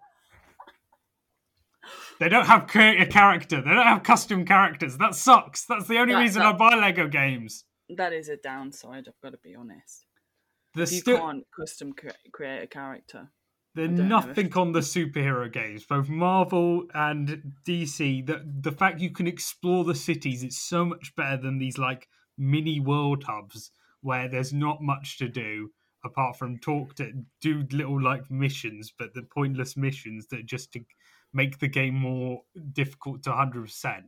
They don't have create a character. They don't have custom characters. That sucks. That's the only That- reason that- I buy Lego games. That is a downside, I've got to be honest. The If you stu- can't custom cre- create a character. There's I don't know nothing if- on the superhero games, both Marvel and D C. The the fact you can explore the cities is so much better than these like mini world hubs where there's not much to do apart from talk to do little like missions, but the pointless missions that just to make the game more difficult to one hundred percent.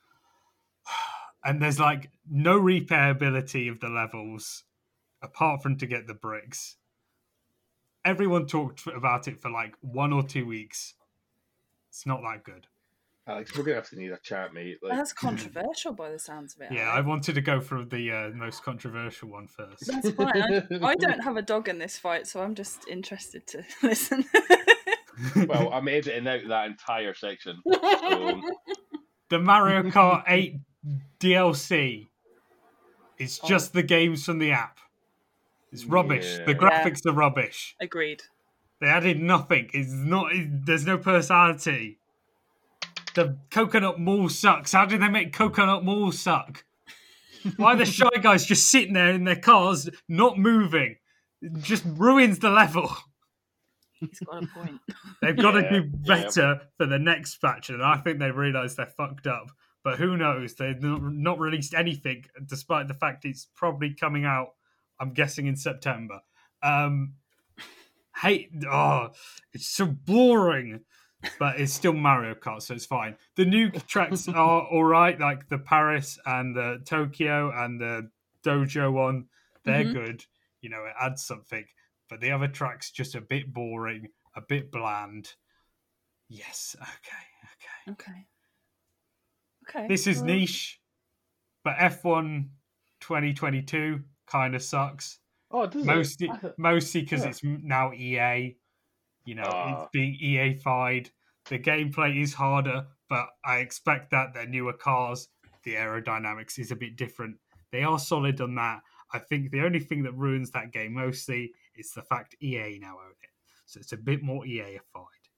And there's like no replayability of the levels apart from to get the bricks. Everyone talked about it for like one or two weeks. It's not that good. Alex, we're gonna have to need a chat, mate. Like, That's controversial by the sounds of it. Yeah, I Alex. wanted to go for the uh, most controversial one first. That's fine. I, I don't have a dog in this fight, so I'm just interested to listen. well, I'm editing out that entire section. So, The Mario Kart eight D L C is Oh. just the games from the app. It's rubbish. Yeah. The graphics are rubbish. Agreed. They added nothing. It's not. It, there's no personality. The Coconut Mall sucks. How did they make Coconut Mall suck? Why are the Shy Guys just sitting there in their cars, not moving? It just ruins the level. He's got a point. They've got to Yeah, do yeah. better for the next batch, and I think they've realised they're fucked up. But who knows? They've not not released anything, despite the fact it's probably coming out, I'm guessing, in September. Um, hate, oh, it's so boring. But it's still Mario Kart, so it's fine. The new tracks are all right, like the Paris and the Tokyo and the Dojo one. They're Mhm. good. You know, it adds something. But the other tracks just a bit boring, a bit bland. Yes, okay, okay. Okay. Okay. This is well, niche, but F one twenty twenty-two kind of sucks. oh, does Mostly, it? mostly because Yeah. it's now E A. You know, Ah. it's being E A-fied. The gameplay is harder, but I expect that their newer cars, the aerodynamics is a bit different. They are solid on that. I think the only thing that ruins that game mostly is the fact E A now own it. So it's a bit more E A-ified.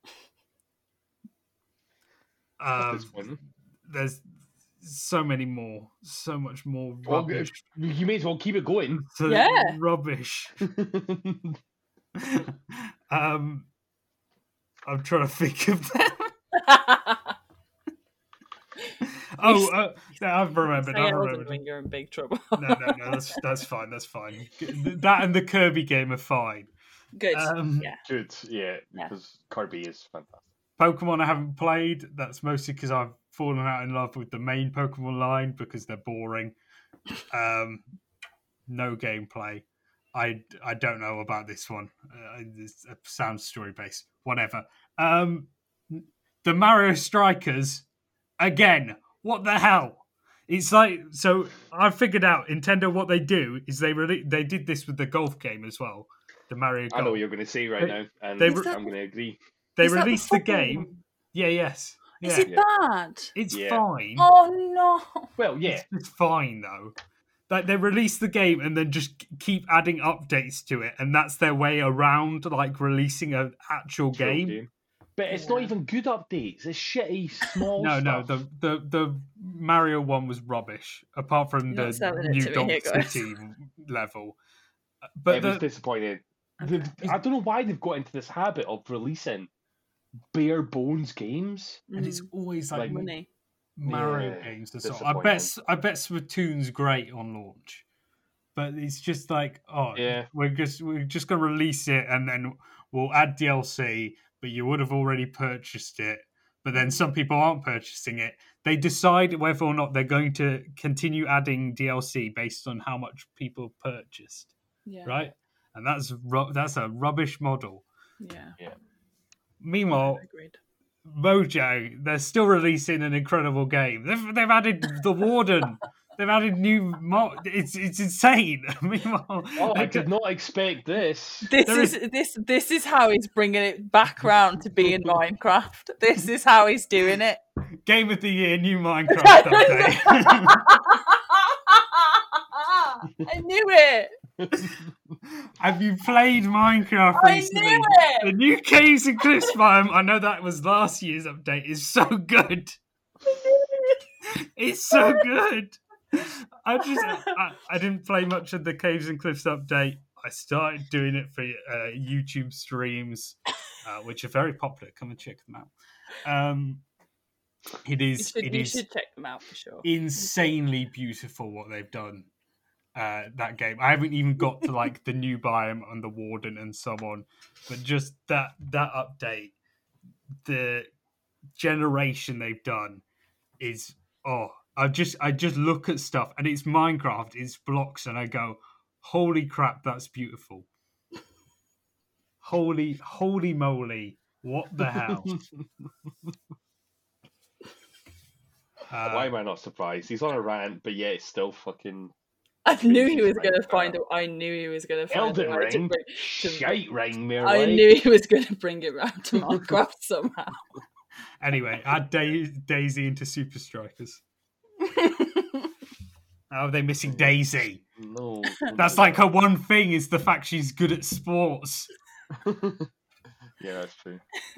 That's Um, disappointing. there's so many more, so much more Well, rubbish. you may as well keep it going. So Yeah. rubbish. um, I'm trying to think of them. oh, uh, I've remembered. Say I've Elden remembered. Ring, you're in big trouble. No, no, no. That's that's fine. That's fine. That and the Kirby game are fine. Good. Um, yeah. Good, yeah, Yeah. because Kirby is fantastic. Pokemon I haven't played. That's mostly because I've fallen out in love with the main Pokemon line because they're boring. Um, no gameplay. I, I don't know about this one. Uh, it's a sound story based, whatever. Um, the Mario Strikers, again, what the hell? It's like, so I figured out Nintendo, what they do is they really, they did this with the golf game as well, the Mario Golf. I know what you're going to say right They- now, and they I'm re- going to agree. They Is that the released the, football game. one? Yeah, yes. Is Yeah. it bad? It's Yeah. fine. Oh no! Well, yeah. It's, it's fine though. Like they release the game and then just keep adding updates to it, and that's their way around like releasing an actual Full game. game. But it's Yeah. not even good updates. It's shitty, small No, no, stuff. the, the the Mario one was rubbish. Apart from You're not the selling it New to me Donk here, guys. City level, but it was the, disappointing. Okay. They've- I don't know why they've got into this habit of releasing bare bones games. and it's Mm, always like, Like, money. Mario Yeah, games. As well. I bet disappointing. I bet Splatoon's great on launch, but it's just like, oh, Yeah. we're just we're just gonna release it and then we'll add D L C, but you would have already purchased it. But then some people aren't purchasing it. They decide whether or not they're going to continue adding D L C based on how much people purchased, Yeah. right? And that's ru- that's a rubbish model. Yeah. Meanwhile, Agreed. Mojang, they're still releasing an incredible game. They've, they've added the Warden. They've added new mo- It's it's insane. Meanwhile, Oh, I they did not expect this. This There is, this this is how he's bringing it back round to being Minecraft. This is how he's doing it. Game of the Year, new Minecraft update. I knew it. Have you played Minecraft I recently? knew The it. new Caves and Cliffs biome, I know that was last year's update, is so good. It's so good. I just I, I didn't play much of the Caves and Cliffs update. I started doing it for uh, YouTube streams, uh, which are very popular. Come and check them out. Um, it You is should, it you is should check them out for sure. insanely beautiful what they've done. Uh, that game. I haven't even got to like the new biome and the Warden and so on, but just that that update, the generation they've done is oh, I just I just look at stuff and it's Minecraft, it's blocks, and I go, holy crap, that's beautiful. Holy holy moly, what the hell? Uh, Why am I not surprised? He's on a rant, but yet it's still fucking I knew he Crazy was going to Minecraft. find. A, I knew he was going to find. a Elden way to Ring. bring- to- Shite ring, mere I like. knew he was going to bring it round to Minecraft somehow. anyway, add da- Daisy into Super Strikers. How are they missing Daisy? No. That's like her one thing is the fact she's good at sports. Yeah, that's true.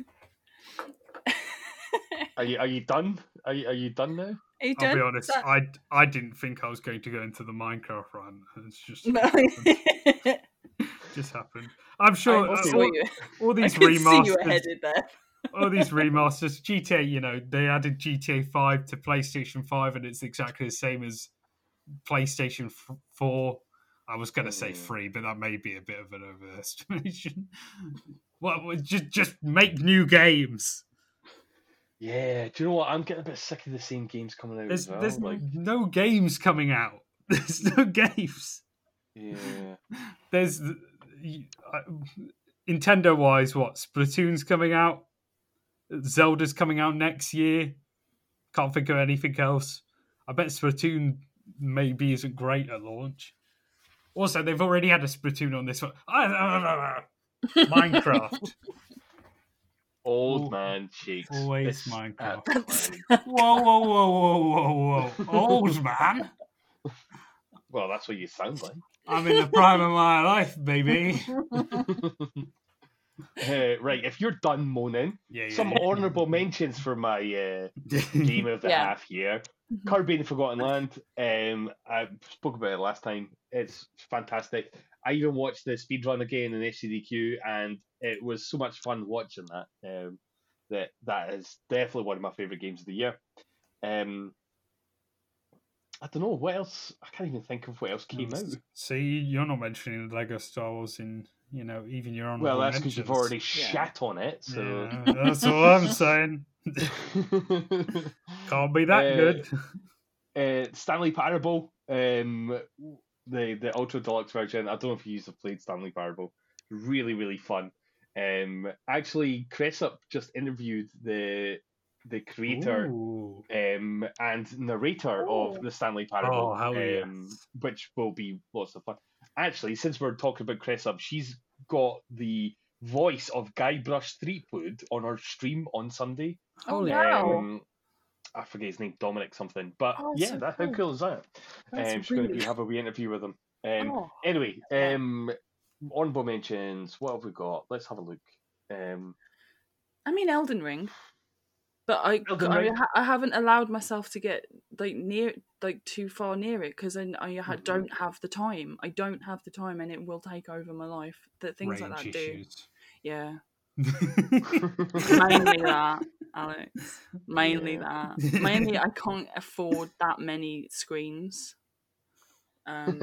Are you are you done? Are you, are you done now? Are you I'll done? be honest, That- I, I didn't think I was going to go into the Minecraft run. It's just No. just happened. I'm sure I uh, saw all, you. all I these could see you were remasters, headed there. all these remasters, G T A, you know, they added G T A five to PlayStation five, and it's exactly the same as PlayStation four. I was going to say Mm. free, but that may be a bit of an overestimation. Well, just just make new games. Yeah, do you know what? I'm getting a bit sick of the same games coming out There's as well. there's Like, no games coming out. There's no games. yeah, There's uh, Nintendo wise, what Splatoon's coming out, Zelda's coming out next year. Can't think of anything else. I bet Splatoon maybe isn't great at launch. Also, they've already had a Splatoon on this one. Minecraft. old Al- man cheeks. always It's Minecraft. absolutely- Whoa, whoa, whoa, whoa, whoa, whoa! Old man. Well, that's what you sound like. I'm in the prime of my life, baby. Uh, right, if you're done moaning, Yeah, yeah. some yeah. honourable mentions for my uh, game of the Yeah. half year. Kirby and the Forgotten Land. Um, I spoke about it last time. It's fantastic. I even watched the speedrun again in H C D Q, and it was so much fun watching that. Um, that that is definitely one of my favourite games of the year. Um, I don't know what else. I can't even think of what else came out. See, you're not mentioning Lego Star Wars in, you know, even your own. Well, that's because you've already Yeah. shat on it. So Yeah, that's all I'm saying. Can't be that Uh, good. uh, Stanley Parable. Um, the the Ultra Deluxe version. I don't know if you used to played Stanley Parable. Really, really fun. Um, actually, Cressup just interviewed the the creator Ooh. um and narrator Oh. of the Stanley Parable, Oh, hell yes. um, which will be lots of fun. Actually, since we're talking about Cressup, she's got the voice of Guybrush Threepwood on her stream on Sunday. Oh, Holy wow. Um, I forget his name, Dominic something. But Oh, yeah, so that, cool. how cool is that? That's Um, she's going to really- be have a wee interview with him. Um, Oh, anyway, yeah. um, honorable mentions. What have we got? Let's have a look. Um, I mean, Elden Ring, but I Elden I, Ring. ha- I haven't allowed myself to get like near like too far near it because I, I ha- Mhm. don't have the time. I don't have the time, and it will take over my life. That things like Range that do. issues. Yeah, mainly that, Alex. Mainly Yeah. that. Mainly, I can't afford that many screens. Um,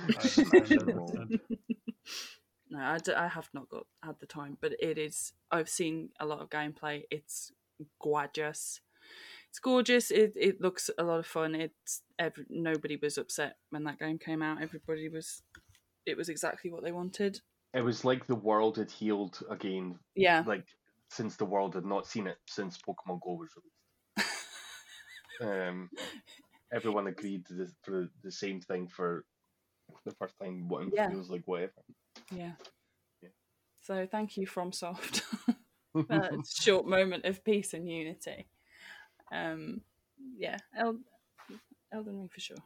no, I, d- I have not got had the time, but it is. I've seen a lot of gameplay. It's gorgeous. It's gorgeous. It it looks a lot of fun. It's every, nobody was upset when that game came out. Everybody was. It was exactly what they wanted. It was like the world had healed again. Yeah. Like since the world had not seen it since Pokemon Go was released. um, everyone agreed to the, for the same thing for the first time. What it Yeah. feels like, whatever. Yeah. Yeah. So thank you, FromSoft. That short moment of peace and unity. Um, yeah, El- Elden Ring for sure.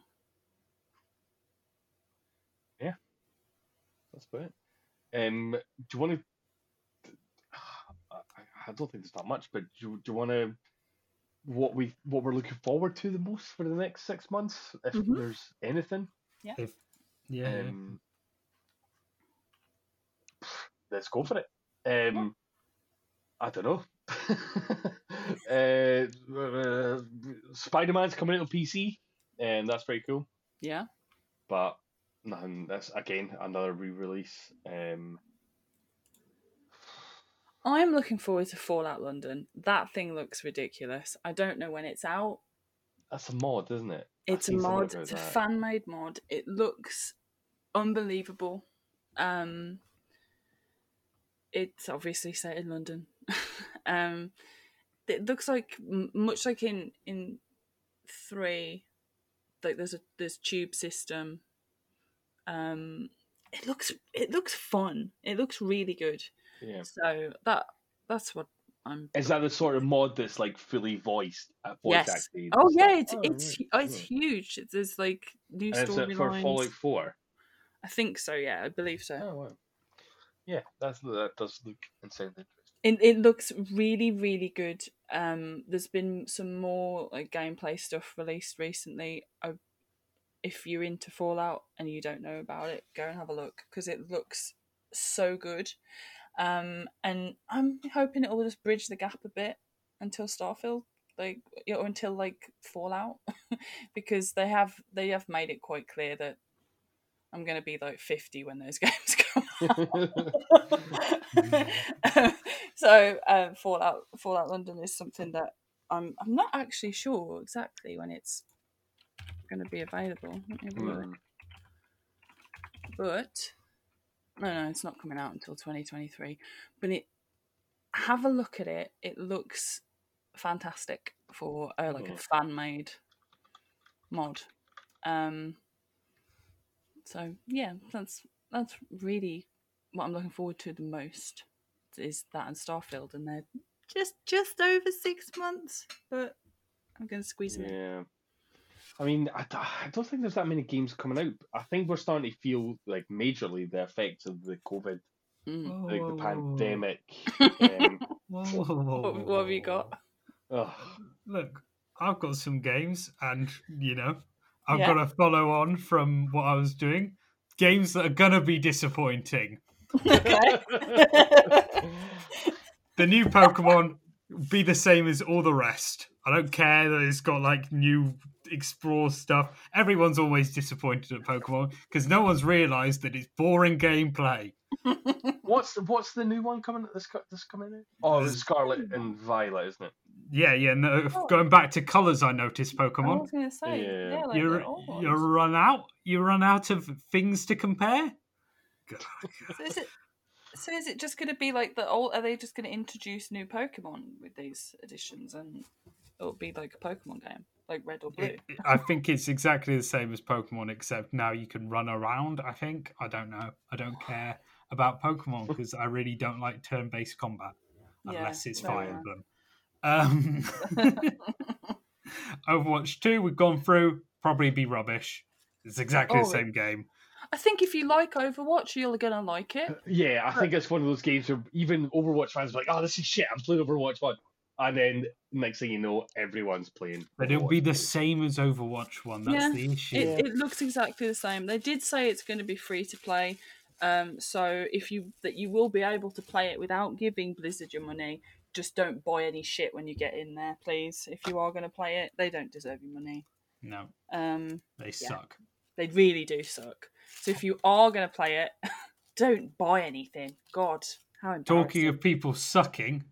That's about it. Um, do you want to? I, I don't think there's that much, but do, do you want to? What we what we're looking forward to the most for the next six months, if Mhm. there's anything. If, yeah. Um, let's go for it. Um, I don't know. uh, uh, Spider-Man's coming out on P C, and that's pretty cool. Yeah. But nothing. That's again another re-release. Um, I'm looking forward to Fallout London. That thing looks ridiculous. I don't know when it's out. that's a mod, isn't it? I've It's a seen something mod. about It's a that. fan-made mod. It looks unbelievable. Um, it's obviously set in London. um, it looks like m- much like in in three, like there's a there's tube system. Um, it looks it looks fun. It looks really good. Yeah. So that that's what I'm. Is that the sort of mod that's like fully voiced, uh, voice Yes. acted? Oh and yeah, stuff? it's Oh, it's right. oh, it's Yeah. huge. There's like new And is it for storylines. Fallout Four? I think so. Yeah, I believe so. Oh wow. Yeah, that's that does look insanely interesting. It it looks really really good. Um, there's been some more like gameplay stuff released recently. I, if you're into Fallout and you don't know about it, go and have a look because it looks so good. Um, and I'm hoping it will just bridge the gap a bit until Starfield, like you know, until like Fallout, because they have they have made it quite clear that I'm going to be like fifty when those games come out. So um, Fallout Fallout London is something that I'm I'm not actually sure exactly when it's going to be available. Let me have a look. Hmm. But no, no, it's not coming out until twenty twenty-three. But it have a look at it. It looks fantastic for uh, like a Mhm. fan made mod. Um. So yeah, that's that's really what I'm looking forward to the most is that and Starfield, and they're just just over six months, but I'm gonna squeeze them in. Yeah. I mean, I, d- I don't think there's that many games coming out. I think we're starting to feel like majorly the effects of the COVID, Mm. like the Whoa. pandemic. um, Whoa, whoa, whoa, What, what have you got? ugh. Look, I've got some games, and you know, I've Yeah. got to follow on from what I was doing. Games that are gonna be disappointing. Okay. The new Pokemon be the same as all the rest. I don't care that it's got like new explore stuff. Everyone's always disappointed at Pokemon because no one's realised that it's boring gameplay. What's the, what's the new one coming? This co- this coming in? Oh, it's Scarlet and Violet, isn't it? Yeah, yeah. No, Oh. going back to colours, I noticed I Pokemon. was going to say, Yeah. yeah, like you they're all you ones. run out. You run out of things to compare. God, God. So is it? So is it just going to be like the old? Are they just going to introduce new Pokemon with these editions, and it'll be like a Pokemon game, like Red or Blue? It- it- I think it's exactly the same as Pokemon, except now you can run around. I think I don't know. I don't care about Pokemon because I really don't like turn-based combat Yeah, unless it's fair Fire enough. Emblem. Um, Overwatch two, we've gone through. Probably be rubbish. It's exactly Oh, the same game. I think if you like Overwatch, you're gonna like it. Yeah, I think it's one of those games where even Overwatch fans are like, "Oh, this is shit. I'm playing Overwatch one," and then next thing you know, everyone's playing. But it'll be Overwatch the two. same as Overwatch one. That's Yeah, the issue. It, Yeah. it looks exactly the same. They did say it's going to be free to play, um, so if you that you will be able to play it without giving Blizzard your money. Just don't buy any shit when you get in there, please. If you are going to play it, they don't deserve your money. No, Um, they Yeah. suck. they really do suck. So if you are going to play it, don't buy anything. God, how Talking embarrassing! of people sucking,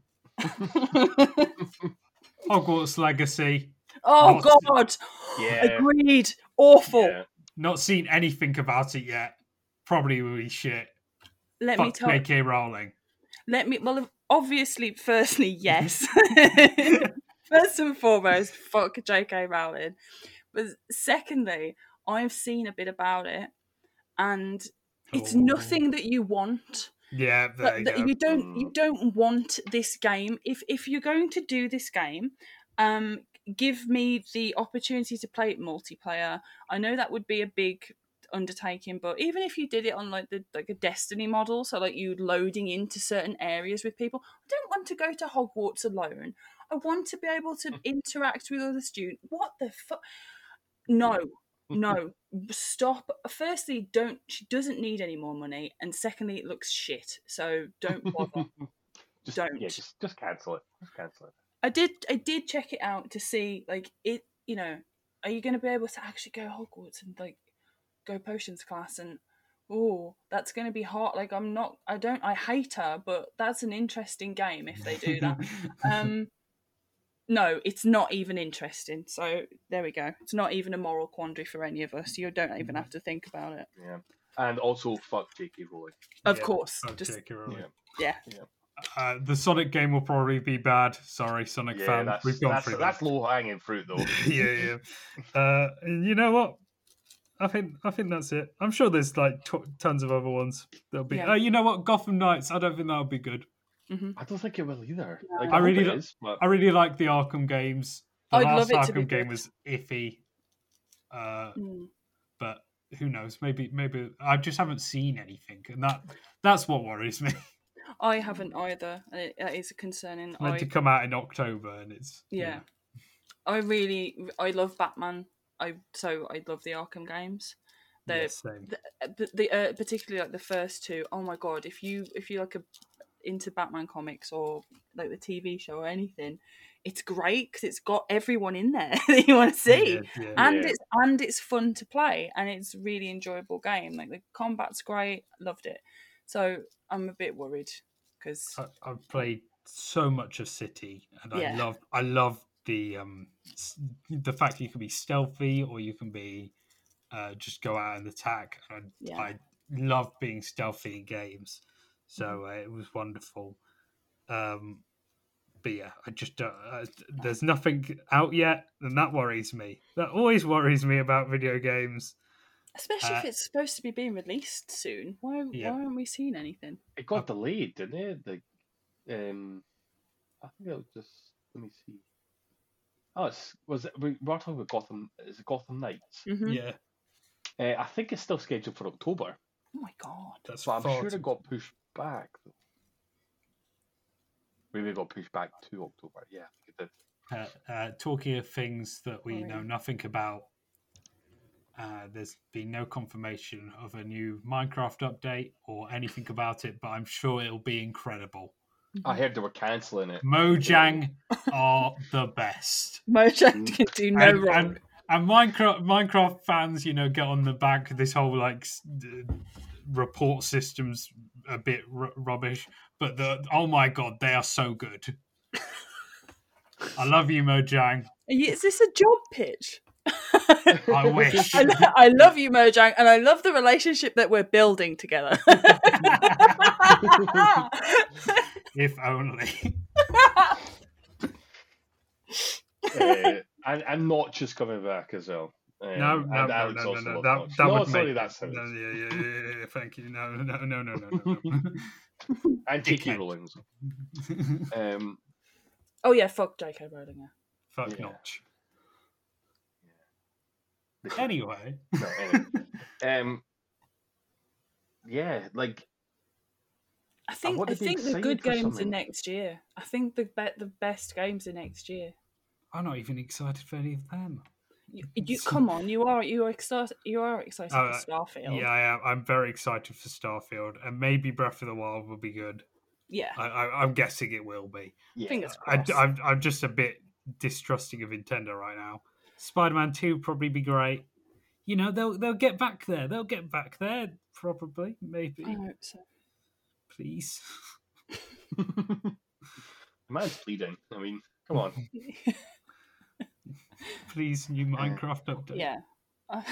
Hogwarts Legacy. Oh Not- God, Yeah. agreed. Awful. Yeah. Not seen anything about it yet. Probably will be shit. Let me Fuck tell. J K Rowling. Let me. Well, obviously, firstly, yes. First and foremost, fuck J K Rowling. But secondly, I've seen a bit about it, and it's Oh. nothing that you want. Yeah, there you But go. you don't. You don't want this game. If if you're going to do this game, um, give me the opportunity to play it multiplayer. I know that would be a big undertaking, but even if you did it on like the like a Destiny model, so like you loading into certain areas with people, I don't want to go to Hogwarts alone. I want to be able to interact with other students. What the fuck? No, no, stop. Firstly, don't. She doesn't need any more money, and secondly, it looks shit. So don't bother. just, Don't. Yeah, just just cancel it. Just cancel it. I did. I did check it out to see like it. You know, are you going to be able to actually go Hogwarts and like go potions class and oh, that's going to be hard. Like I'm not. I don't. I hate her, but that's an interesting game if they do that. um, no, it's not even interesting. So there we go. It's not even a moral quandary for any of us. You don't even have to think about it. Yeah. And also, fuck J K Rowling. Of Yeah, course, fuck just J K Rowling. Yeah. yeah. Uh, the Sonic game will probably be bad. Sorry, Sonic Yeah, fans. that's We've gone that's, through that's that. low hanging fruit though. yeah, yeah. Uh, and you know what? I think I think that's it. I'm sure there's like t- tons of other ones. There'll be. Yeah. Uh, you know what? Gotham Knights. I don't think that'll be good. Mm-hmm. I don't think it will either. No. Like, I I, hope really it don't- is, but I really like the Arkham games. The I'd last love it to be Arkham game good. was iffy. Uh, Mm. but who knows? Maybe maybe I just haven't seen anything, and that that's what worries me. I haven't either, and it, that is concerning. It's meant I to come out in October, and it's yeah. I really, I love Batman. I so I love the Arkham games. yeah, The yeah, same. the, the uh, particularly like the first two. Oh my god! If you if you like a into Batman comics or like the T V show or anything, it's great because it's got everyone in there that you want to see, Yeah, yeah. and Yeah. it's and it's fun to play, and it's a really enjoyable game. Like the combat's great, loved it. So I'm a bit worried because I, I've played so much of City, and Yeah. I love I love the um s- the fact you can be stealthy or you can be uh, just go out and attack. And Yeah. I love being stealthy in games, so uh, it was wonderful. Um, but yeah, I just don't, uh, there's nothing out yet, and that worries me. That always worries me about video games. especially if Uh, it's supposed to be being released soon. Why Yeah. why haven't we seen anything? it got delayed, didn't it? The, um, I think it was just. Let me see. Oh, it's, was it? We were talking about Gotham. Is it Gotham Knights? Mm-hmm. Yeah, Uh, I think it's still scheduled for October, Oh my god! that's but I'm far sure too- it got pushed back. Though. Maybe it got pushed back to October. Yeah, I think it did. Uh, uh, talking of things that we Oh, know yeah. nothing about, uh, there's been no confirmation of a new Minecraft update or anything about it, but I'm sure it'll be incredible. I heard they were cancelling it. Mojang are the best. Mojang can do no and, wrong. and, and Minecraft Minecraft fans, you know, get on the back of this whole like s- d- report systems a bit r- rubbish, but the oh my god, they are so good. I love you, Mojang. Is this a job pitch? I wish. I, lo- I love you, Mojang, and I love the relationship that we're building together. If only. uh, and, and Notch is coming back as well. Um, No, no, and no, Alex no, no, also no. loves That, Notch. that no, would sorry, make that's no, how yeah, yeah, yeah, yeah, thank you. No, no, no, no, no, no, no. And J K Dickhead. Rowling. Um, Oh yeah, fuck J K Rowling. Yeah. Fuck Yeah. Notch. Anyway. no, anyway. Um, yeah, like I think want I to be think the excited good for games something. are next year. I think the be- the best games are next year. I'm not even excited for any of them. You, you come on, you are you are excited. You are excited Uh, for Starfield. Yeah, I am. I'm very excited for Starfield, and maybe Breath of the Wild will be good. Yeah. I, I, I'm guessing it will be. yeah, Fingers I, crossed. I'm, I'm just a bit distrusting of Nintendo right now. Spider-Man two probably be great. You know, they'll they'll get back there. They'll get back there, probably, maybe. I hope so. Please. The man's bleeding. I mean, come on. Please, new Minecraft update. Yeah. How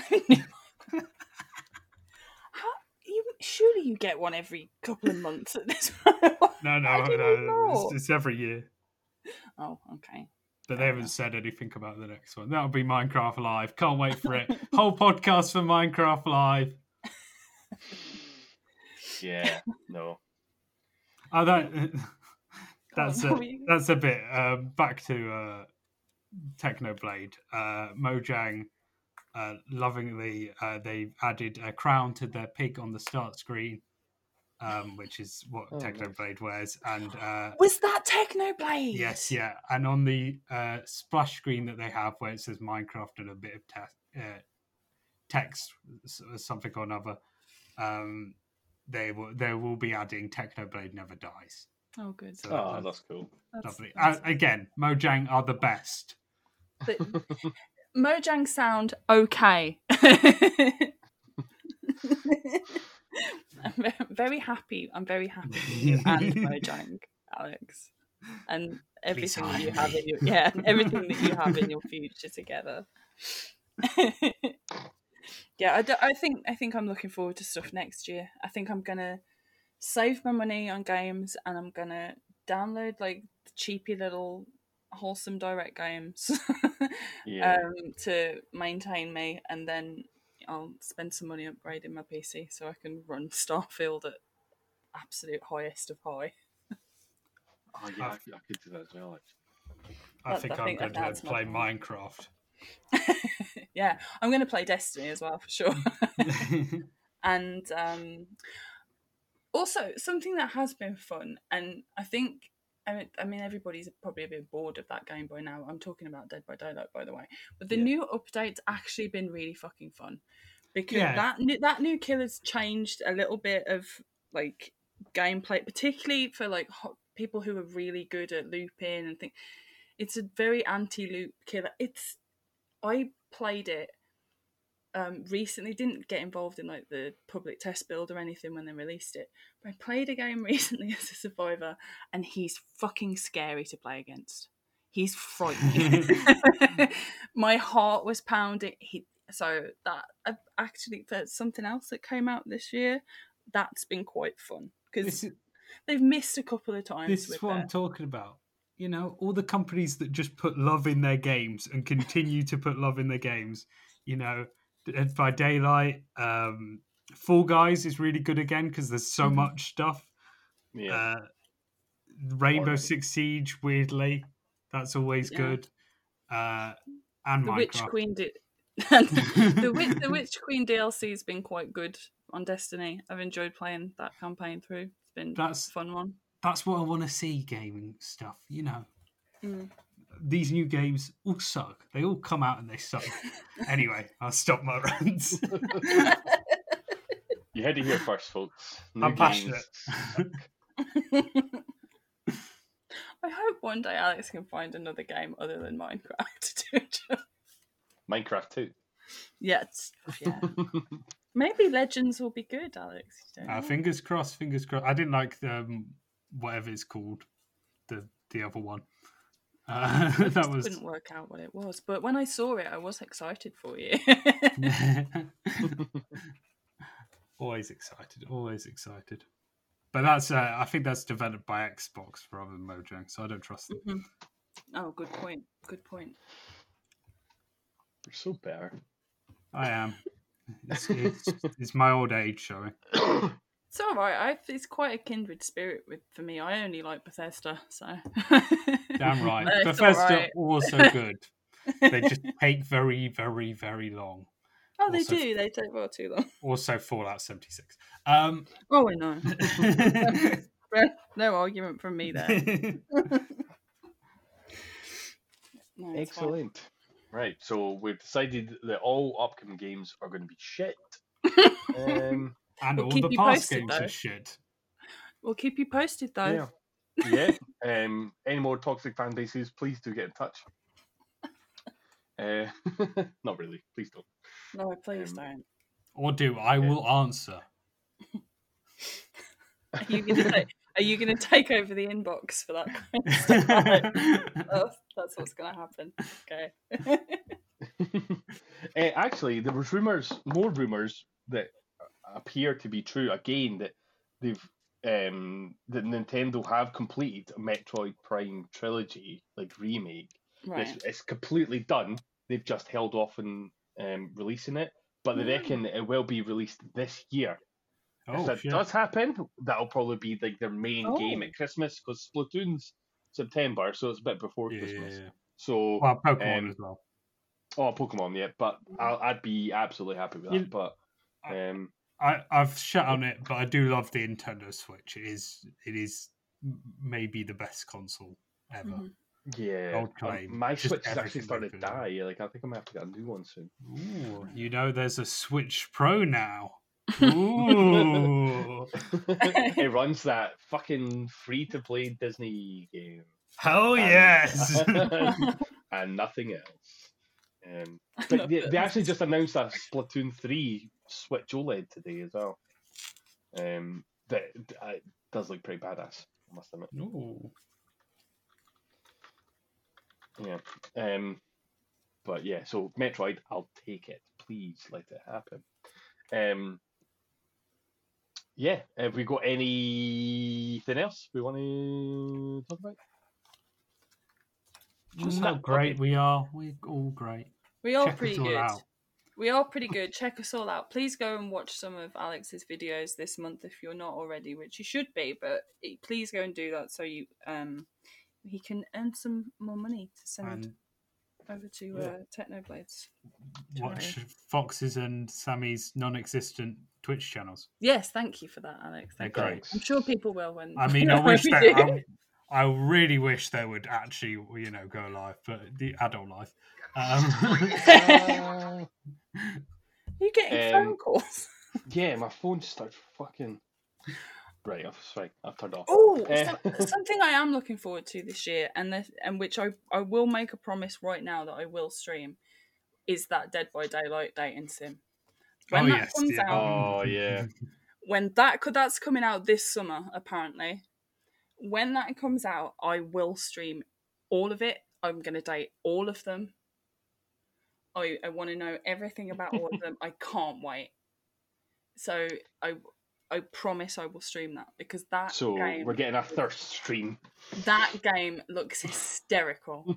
you surely you get one every couple of months at this point. No, no, Why do you need no. more? It's, it's every year. Oh, okay. But they Fair haven't enough. said anything about the next one. That'll be Minecraft Live. Can't wait for it. Whole podcast for Minecraft Live. Yeah, no. Oh, that that's on, a what were you- that's a bit. Um, back to uh, Technoblade. Uh, Mojang, uh, lovingly, uh, they've added a crown to their pig on the start screen, um, which is what Oh, nice. Technoblade wears. And uh, Was that Technoblade? yes, yeah, and on the uh, splash screen that they have, where it says Minecraft and a bit of te- uh, text, s- something or another. Um, they will they will be adding Technoblade Never Dies. Oh, good. So Oh, that's that's cool. That's, lovely. that's- Uh, again, Mojang are the best. the- Mojang sound okay. I'm ve- very happy. I'm very happy with you and Mojang, Alex, and everything that you hire have me. in your yeah, everything that you have in your future together. Yeah, I, do, I think I think I'm looking forward to stuff next year. I think I'm gonna save my money on games, and I'm gonna download like the cheapy little wholesome direct games Yeah. um, to maintain me, and then I'll spend some money upgrading my P C so I can run Starfield at absolute highest of high. Oh yeah, I, I could do that as well. Actually. I That- think I I'm think going that- that's to my play plan. Minecraft. Yeah, I'm going to play Destiny as well for sure. And um, also something that has been fun, and I think I mean, I mean everybody's probably a bit bored of that game by now. I'm talking about Dead by Daylight, by the way, but the Yeah. new update's actually been really fucking fun because Yeah. that new, that new kill has changed a little bit of like gameplay, particularly for like ho- people who are really good at looping and think it's a very anti-loop killer. It's I played it um, recently, didn't get involved in like the public test build or anything when they released it, but I played a game recently as a survivor, and he's fucking scary to play against. He's frightening. My heart was pounding. He, so that uh, actually, there's something else that came out this year that's been quite fun because This is, they've missed a couple of times. this is with what their- I'm talking about. You know, all the companies that just put love in their games and continue to put love in their games. You know, Dead by Daylight, um, Fall Guys is really good again because there's so Mhm. much stuff. Yeah. Uh, Rainbow Horrible. Six Siege, weirdly, that's always Yeah. good. Uh, and the Witch Minecraft. Queen did. the Witch, the Witch Queen D L C has been quite good on Destiny. I've enjoyed playing that campaign through. It's been That's- a fun one. That's what I want to see. Gaming stuff, you know. Mm. These new games all suck. They all come out and they suck. Anyway, I'll stop my rants. You had to hear first, folks. New I'm passionate. games. I hope one day Alex can find another game other than Minecraft to do. a job. Minecraft two. Yeah, it's, yeah. Maybe Legends will be good, Alex. You don't Uh, know. fingers crossed. Fingers crossed. I didn't like the um, whatever it's called, the the other one. Uh, I that just was couldn't work out what it was, but when I saw it, I was excited for you. always excited, always excited. But that's uh, I think that's developed by Xbox rather than Mojang, so I don't trust them. Mhm. Oh, good point. Good point. You're so better. I am. It's, it's, it's my old age showing. It's all right. I, it's quite a kindred spirit with for me. I only like Bethesda, so Damn right. It's Bethesda all right. also good. They just take very, very, very long. Oh, they Also- do. They take far too long. Also, Fallout seventy-six. Um, Oh, I know. No argument from me there. No, it's fine. Excellent. Right, so we've decided that all upcoming games are going to be shit. Um, and We'll all keep the you past posted, games though. are shit. We'll keep you posted, though. yeah, yeah. Um, any more toxic fan bases? Please do get in touch. Uh, not really. Please don't. No, please Um, don't. Or do. I Yeah. will answer. Are you gonna take? Are you gonna take over the inbox for that kind of stuff? that's, that's what's gonna happen. Okay. Uh, actually, there was rumors, more rumors that appear to be true again that they've um that Nintendo have completed a Metroid Prime trilogy like remake. Right. It's, it's completely done. They've just held off on um, releasing it, but they Mm. reckon it will be released this year. if Oh, that shit. does happen, that'll probably be like their main game Oh. at Christmas because Splatoon's September, so it's a bit before Yeah, Christmas. yeah, yeah. So, Well, Pokemon um, as well. oh, Pokemon, yeah, but I'll, I'd be absolutely happy with that. You- But um, I, I've shut on it, but I do love the Nintendo Switch. It is, it is m- maybe the best console ever. Mhm. yeah, Old um, claim. my Just Switch has actually everything started to they do. die. Like I think I'm gonna have to get a new one soon. Ooh, you know, there's a Switch Pro now. Ooh. It runs that fucking free to play Disney game. Oh, And- yes. and nothing else. Um, but they, they actually just announced a Splatoon three Switch OLED today as well. Um, that uh, does look pretty badass, I must admit. Ooh. Yeah. Um, but yeah, so Metroid, I'll take it. Please let it happen. Um, yeah. Have we got anything else we want to talk about? Just Not that- great. okay. We are. We're all great. We are Check pretty us all good. out. We are pretty good. Check us all out. Please go and watch some of Alex's videos this month if you're not already, which you should be. But please go and do that so you um he can earn some more money to send And over to Yeah. uh, Technoblades. watch Fox's and Sammy's non-existent Twitch channels. Yes, thank you for that, Alex. They're Thank you. great. I'm sure people will when. I mean, I when wish we that. do. I, I really wish they would actually, you know, go live, but the adult life. Um, Uh, You're getting Um, phone calls. yeah, my phone just started fucking. Right, I've sorry, I've turned off. Oh, Eh. some, something I am looking forward to this year, and this, and which I, I will make a promise right now that I will stream, is that Dead by Daylight dating sim. When oh that yes, comes yeah. out, Oh, yeah. when that could that's coming out this summer apparently. When that comes out, I will stream all of it. I'm gonna date all of them. I I want to know everything about all of them. I can't wait. So I I promise I will stream that because that So game we're getting a thirst stream. that game looks hysterical.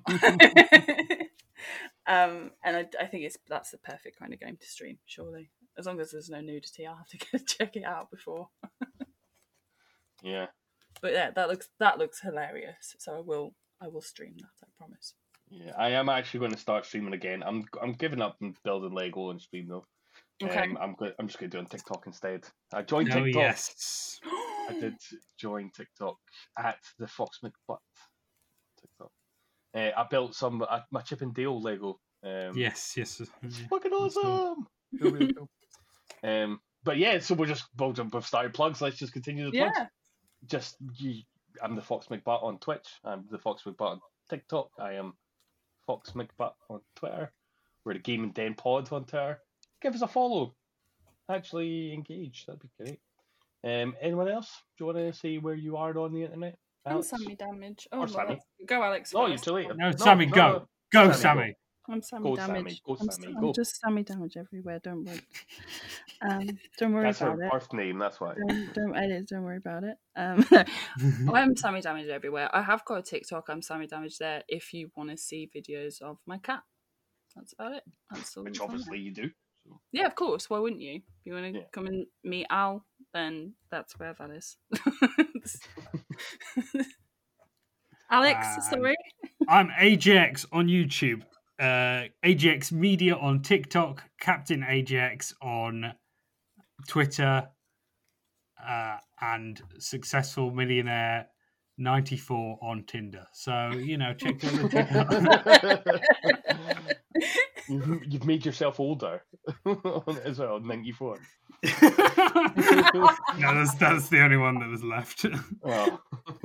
um, and I, I think it's that's the perfect kind of game to stream. Surely, as long as there's no nudity, I'll have to go check it out before. Yeah. But yeah, that looks that looks hilarious. So I will I will stream that. I promise. Yeah, I am actually going to start streaming again. I'm I'm giving up on building Lego and stream though. Okay. Um, I'm go- I'm just going to do it on TikTok instead. I joined Oh TikTok. yes. I did join TikTok at the Fox McButt TikTok. Uh, I built some uh, my Chip and Dale Lego. Um, Yes, yes. It's yeah. fucking That's cool. awesome. They're really cool. Um, but yeah, so we're just we'll jump with started plugs. Let's just continue the plugs. Yeah. Just you, I'm the Fox McButt on Twitch. I'm the Fox McButt on TikTok. I am Fox McButt on Twitter. We're the Game and Den Pod on Twitter. Give us a follow. Actually engage. That'd be great. Um, anyone else? Do you want to say where you are on the internet? I'm Alex? Sammy Damage. Oh, Or well, Sammy. that's- go Alex. No, you're first. too late. No, Sammy, go. Go, Sammy, Sammy. I'm Sammy Go, Damage. Sammy. Go, I'm, Sammy, I'm go. just Sammy Damage everywhere. Don't worry. Um, don't worry That's her about it. birth name, that's why. Don't, don't edit. Don't worry about it. Um, no, I'm Sammy Damage everywhere. I have got a TikTok. I'm Sammy Damage there. If you want to see videos of my cat, that's about it. That's all. Which that's on obviously there. you do. So. Yeah, of course. Why wouldn't you? If you want to Yeah. come and meet Al, then that's where that is. Alex, And sorry. I'm A J X on YouTube, uh, A J X Media on TikTok, Captain A J X on Twitter, uh, and Successful Millionaire ninety-four on Tinder. So, you know, check that out. you've, you've made yourself older as well, ninety-four. No, that's, that's the only one that was left. Oh.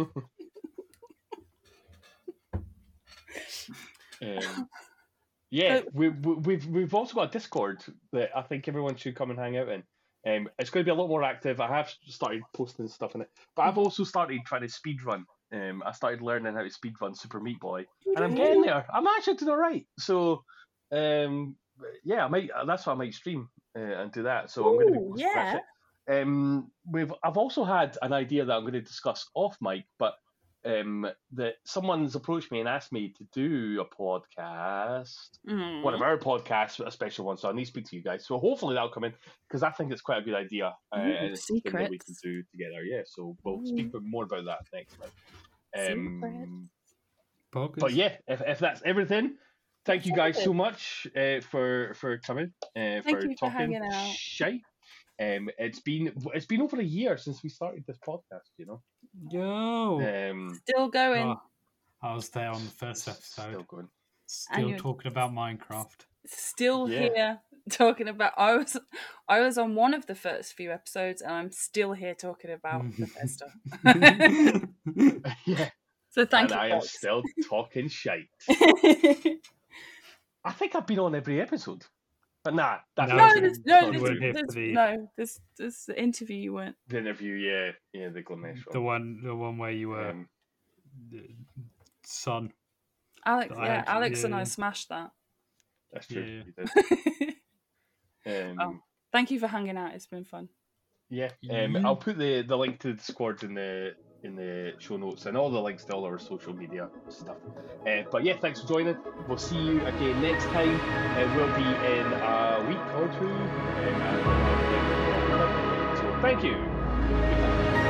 um, yeah, we, we, we've we've also got a Discord that I think everyone should come and hang out in. Um, it's going to be a lot more active. I have started posting stuff in it, but I've also started trying to speed run. Um, I started learning how to speed run Super Meat Boy, and I'm getting there. I'm actually doing all right. So, um, yeah, I might. That's what I might stream uh, and do that. So I'm going to be Ooh, posting yeah. that shit. Um, we've. I've also had an idea that I'm going to discuss off mic, but um, that someone's approached me and asked me to do a podcast, Mm. one of our podcasts, a special one. So I need to speak to you guys. So hopefully that'll come in because I think it's quite a good idea. Uh, Ooh, and it's something that we can secrets. do together. Yeah. So we'll Ooh. speak more about that next time. Um, Bogus. but yeah, if, if that's everything, thank you guys That's so much uh, for for coming, uh, Thank for you for talking hanging out. shite. Um, it's been it's been over a year since we started this podcast. You know. Yo. Um, Still going. Oh, I was there on the first episode. still going. Still you're- talking about Minecraft. Still Yeah. here talking about. I was, I was on one of the first few episodes, and I'm still here talking about Bethesda. Yeah. So thank and you. I am folks. still talking shite. I think I've been on every episode. But nah, that's No, no, not you true. there's, That's no, not you there's, true. weren't here for there's, the- no, this, this the interview you weren't. The interview, yeah, yeah, the Glamesh The one. one, the one where you were Um, the son. Alex, I yeah, actually- Alex and yeah, I yeah. smashed that. that's true. Yeah. You did. Um, Oh. Thank you for hanging out. It's been fun. Yeah, um, Mhm. I'll put the, the link to the Discord in the in the show notes and all the links to all our social media stuff. Uh, but yeah, thanks for joining. We'll see you again next time. Uh, we'll be in a week or two. Um, and, uh, so thank you. Goodbye.